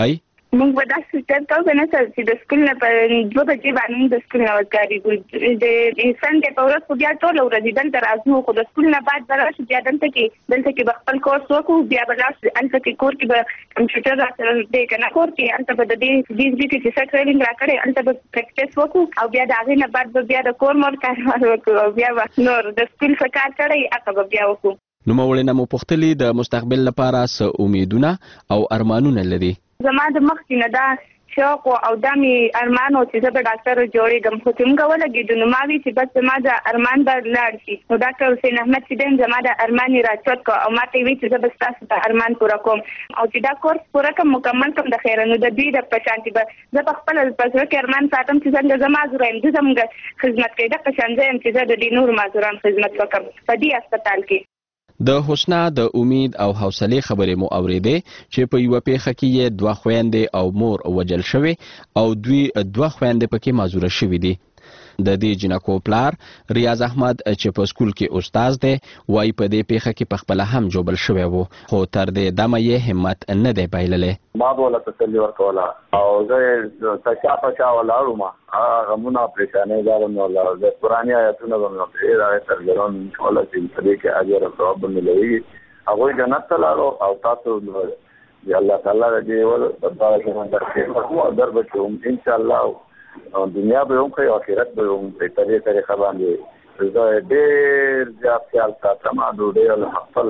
موږ به دا سیستم کوو نه چې د سکول نه په 2 بجې باندې د سکول نه وکړي د سنډې په ورځ خو بیا ټول ورځ دلته راځو خو د سکول نه بعد براشو بیا دلته کې خپل کورس وکړو بیا بلاش انته کې کور کې به کمپیوټر راځي د کنه کور کې انته به د دې کې چې ټریننګ راکړي انته به پریکټیس وکړو او بیا دا غینه بعد بیا د کور مور کار وکړو بیا نور د سکول څخه کار کړی هغه بیا وکړو. نو مولنا مو پختلی د مستقبل لپاره څه امیدونه او ارمانونه لري؟ زما د مخکې نه دا شوق او د می ارمانو چې زه به ډاکټر جوړېږم خو څنګه ولګېد نو ما وی چې بس زما د ارمان به لاړ شي نو ډاکټر حسین احمد چې دین زما د ارمان راچوت کو او ما ته وی چې زه به تاسو ته ارمان پوره کوم او چې دا کورس پوره کوم مکمل کوم د خیر نو د دې د پشانتي به زه په خپل پسره کې ارمان ساتم چې څنګه زما زرایم د زموږ خدمت کوي د پشانځم چې زه د دې نور مازوران خدمت وکم په دې هسپتال کې. د حسنا د امید او حوصله خبرې مو اوریدې چې په یو پیخه کې یې 2 خويندې او مور وجل شوی او 2 خويندې پکې معذوره شوې دي. د دې جنکو پلار ریاض احمد چې په سکول کې استاد دی وای په دې پیخه کې په خپل هم جوبل شوی وو خو تر دې دمه یې همت نه دی بایللې. ما بوله تسلی ورکوله او زه تشا ولاړم هغه مونږه پریشانې دارم نو د قرآني آیاتونه به مې په دې سرګران ولا چې په دې کې اجر او ثواب ملوي هغه جنت ته لاړو او تاسو دی الله تعالی دې ول په دغه کې خو دربچوم ان شاء الله دنیا به هم کوي آخرت به هم په طریقه باندې زه ډېر زیات خیال ساتم ډوډۍ او خپل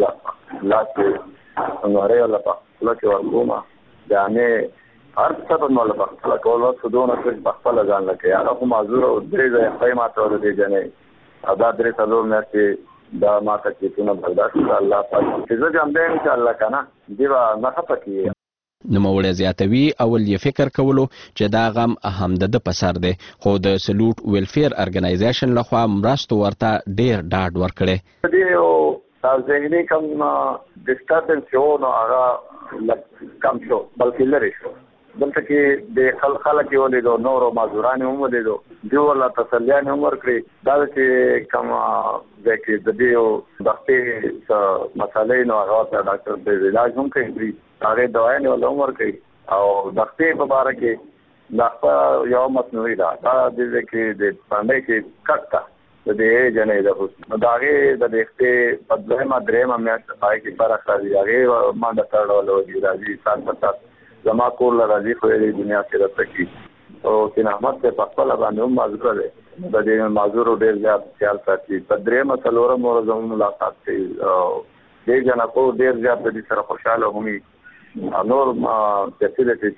لاس نورې او په لکه ورکوما ځانې هر څه په مول په خپل کول څه دونه څه خپل ځان لکه هغه هم معذور او درې ځای قیمت ور دي جنې ادا درې څلور مې دا ما ته چې څنګه برداشت الله پاک چې زه جام دې ان شاء الله کنه دیوا نه خپکی. نو موړ زیاتوي اول یې فکر کولو چې دا غم اهم د پسر دی خو د سلوټ ویلفیر ارګنایزیشن لخوا مرستو ورته ډیر ډاډ ورکړي. دی او ذهني کوم ډیسټربنس یو نو هغه کم شو بلکې لري شو دلته کې د خلک یو لیدو نورو معذوران هم ولیدو دی ولا تسلیان هم ورکړي دا چې کوم ځکه د دې وختي مسالې نو هغه ډاکټر د علاج هم کوي هغه دوايي نو عمر کوي او دغه په اړه کې دا یو مصنوعي دا د کې د باندې کې کټه د دې جنې د نو داغه د دې په دغه درېما مې پای کې برخه دی هغه ما د تړلو دی راځي سات زما کول راځي خو د دنیا کې راځي او کله احمد په خپل باندې هم معذور دی د دې معذور ډېر زیات خیال ساتي په درېما څلورم ورځ ملاقات کوي او دې جنا کو ډېر زیات د سره خوشاله همي نور فیسیلیټی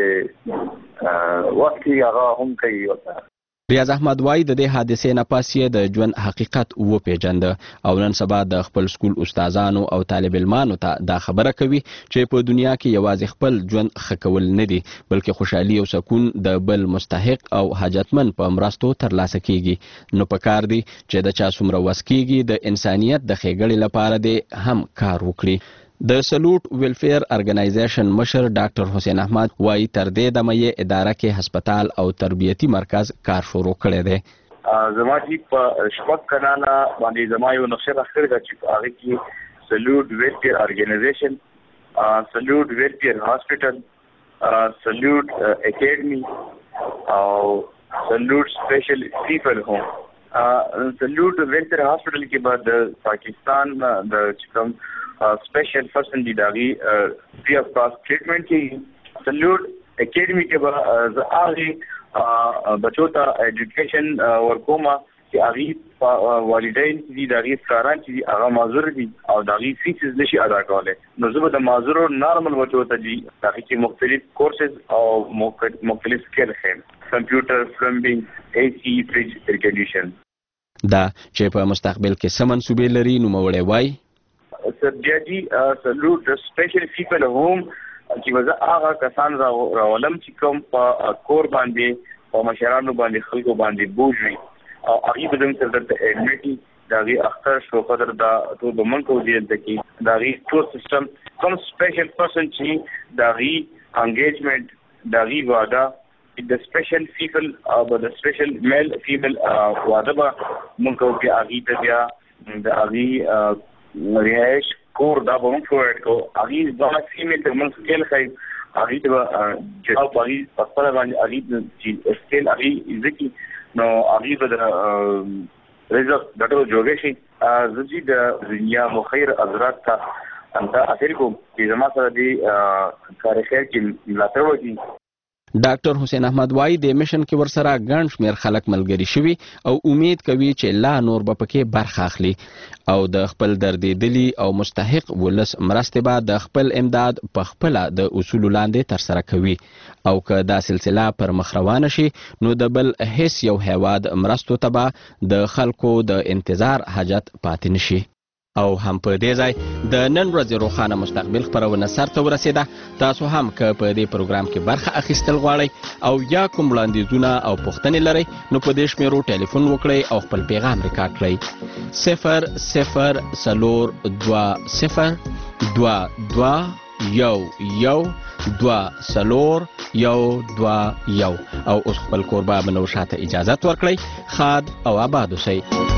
چې وخت هغه هم کوي. ریاض احمد وای د دې حادثې نه پس یې د ژوند حقیقت وپېژند او نن سبا د خپل سکول استادانو او طالب علمانو ته دا خبره کوي چې په دنیا کې یوازې خپل ژوند ښه کول نه دي بلکې خوشحالي او سکون د بل مستحق او حاجتمن په مرستو ترلاسه کیږي. نو پکار دی چې د چا څومره وس کیږي د انسانیت د ښېګړې لپاره دی هم کار وکړي. د سلوټ ویلفیر ارګنایزیشن مشر ډاکټر حسین احمد وایي تر دې دمه یې اداره کې هسپتال او تربیتی مرکز کار شروع کړی دی. زما چې په شپږ کلانه باندې زما یو نقشه راخړې ده چې هغه کې سلوټ ویلفیر ارګنایزیشن سلوټ ویلفیر هاسپټل سلوټ اکیډمي او سلوټ سپیشل پیپل هوم سلوټ ویلفیر هاسپټل کې بعد پاکستان د چکم स्पेशल पर्सन दी दागी फ्री ऑफ कॉस्ट ट्रीटमेंट की सल्यूट एकेडमी के बाद आगे बच्चों का एजुकेशन वर्कोमा कि आगे वालिदैन दी दागी कारन की आगा माजूर दी और दागी फीस नशी अदा करे नज़ुब द माजूर नॉर्मल बच्चों ता जी ताकि कि मुख्तलिफ कोर्सेज और मुख्तलिफ स्किल हैं computer plumbing AC fridge air condition دا چې په مستقبل کې سم منسوبې لري نو موړې وای سرجی سلوټ سپیشل پیپل هوم چې وزه هغه کسان راولم چې کوم په کور باندې او مشرانو باندې خلکو باندې بوجي او هغه بدم تر د اډمیټي داغي اختر شو قدر دا ټول بمن کو دي چې داغي ټول سیستم کوم سپیشل پرسن چې داغي انګیجمنٹ داغي وادا د سپیشل پیپل او د سپیشل میل فیمیل وادا به مونږ کو کې هغه ته بیا د هغه رهائش کور دا به موږ پرووایډ کوو هغه ځان فیمیل ته موږ سکیل خای هغه ته جواب پاږي په خپل باندې هغه چې سټیل هغه ځکه نو هغه به د رزق دټو جوړ شي زه د دنیا مو خیر حضرات ته انت اخر کوم چې زما سره دی کار خیر کې ملاتړ وکړي. ډاکټر حسین احمد وای د میشن کې ورسره ګڼ شمېر خلک ملګري شوي او امید کوي چې لا نور به پکې برخه اخلي او د خپل دردېدلي او مستحق ولس مرستې به د خپل امداد په خپله د اصولو لاندې ترسره کوي او که دا سلسله پر مخ روانه شي نو د بل هیڅ یو هیواد مرستو ته به د خلکو د انتظار حاجت پاتې نشي. او هم په دې ځای د نن ورځې روښانه مستقبل خپرونه سرته ورسېده. تاسو هم که په دې پروګرام کې برخه اخیستل غواړئ او یا کوم وړاندیزونه او پوښتنې لرئ نو په دې شمیرو ټلیفون وکړئ او خپل پیغام ریکارډ کړئ 004222 او اوس خپل کوربه بنو شاته اجازت ورکړئ. خاد او آباد اوسئ.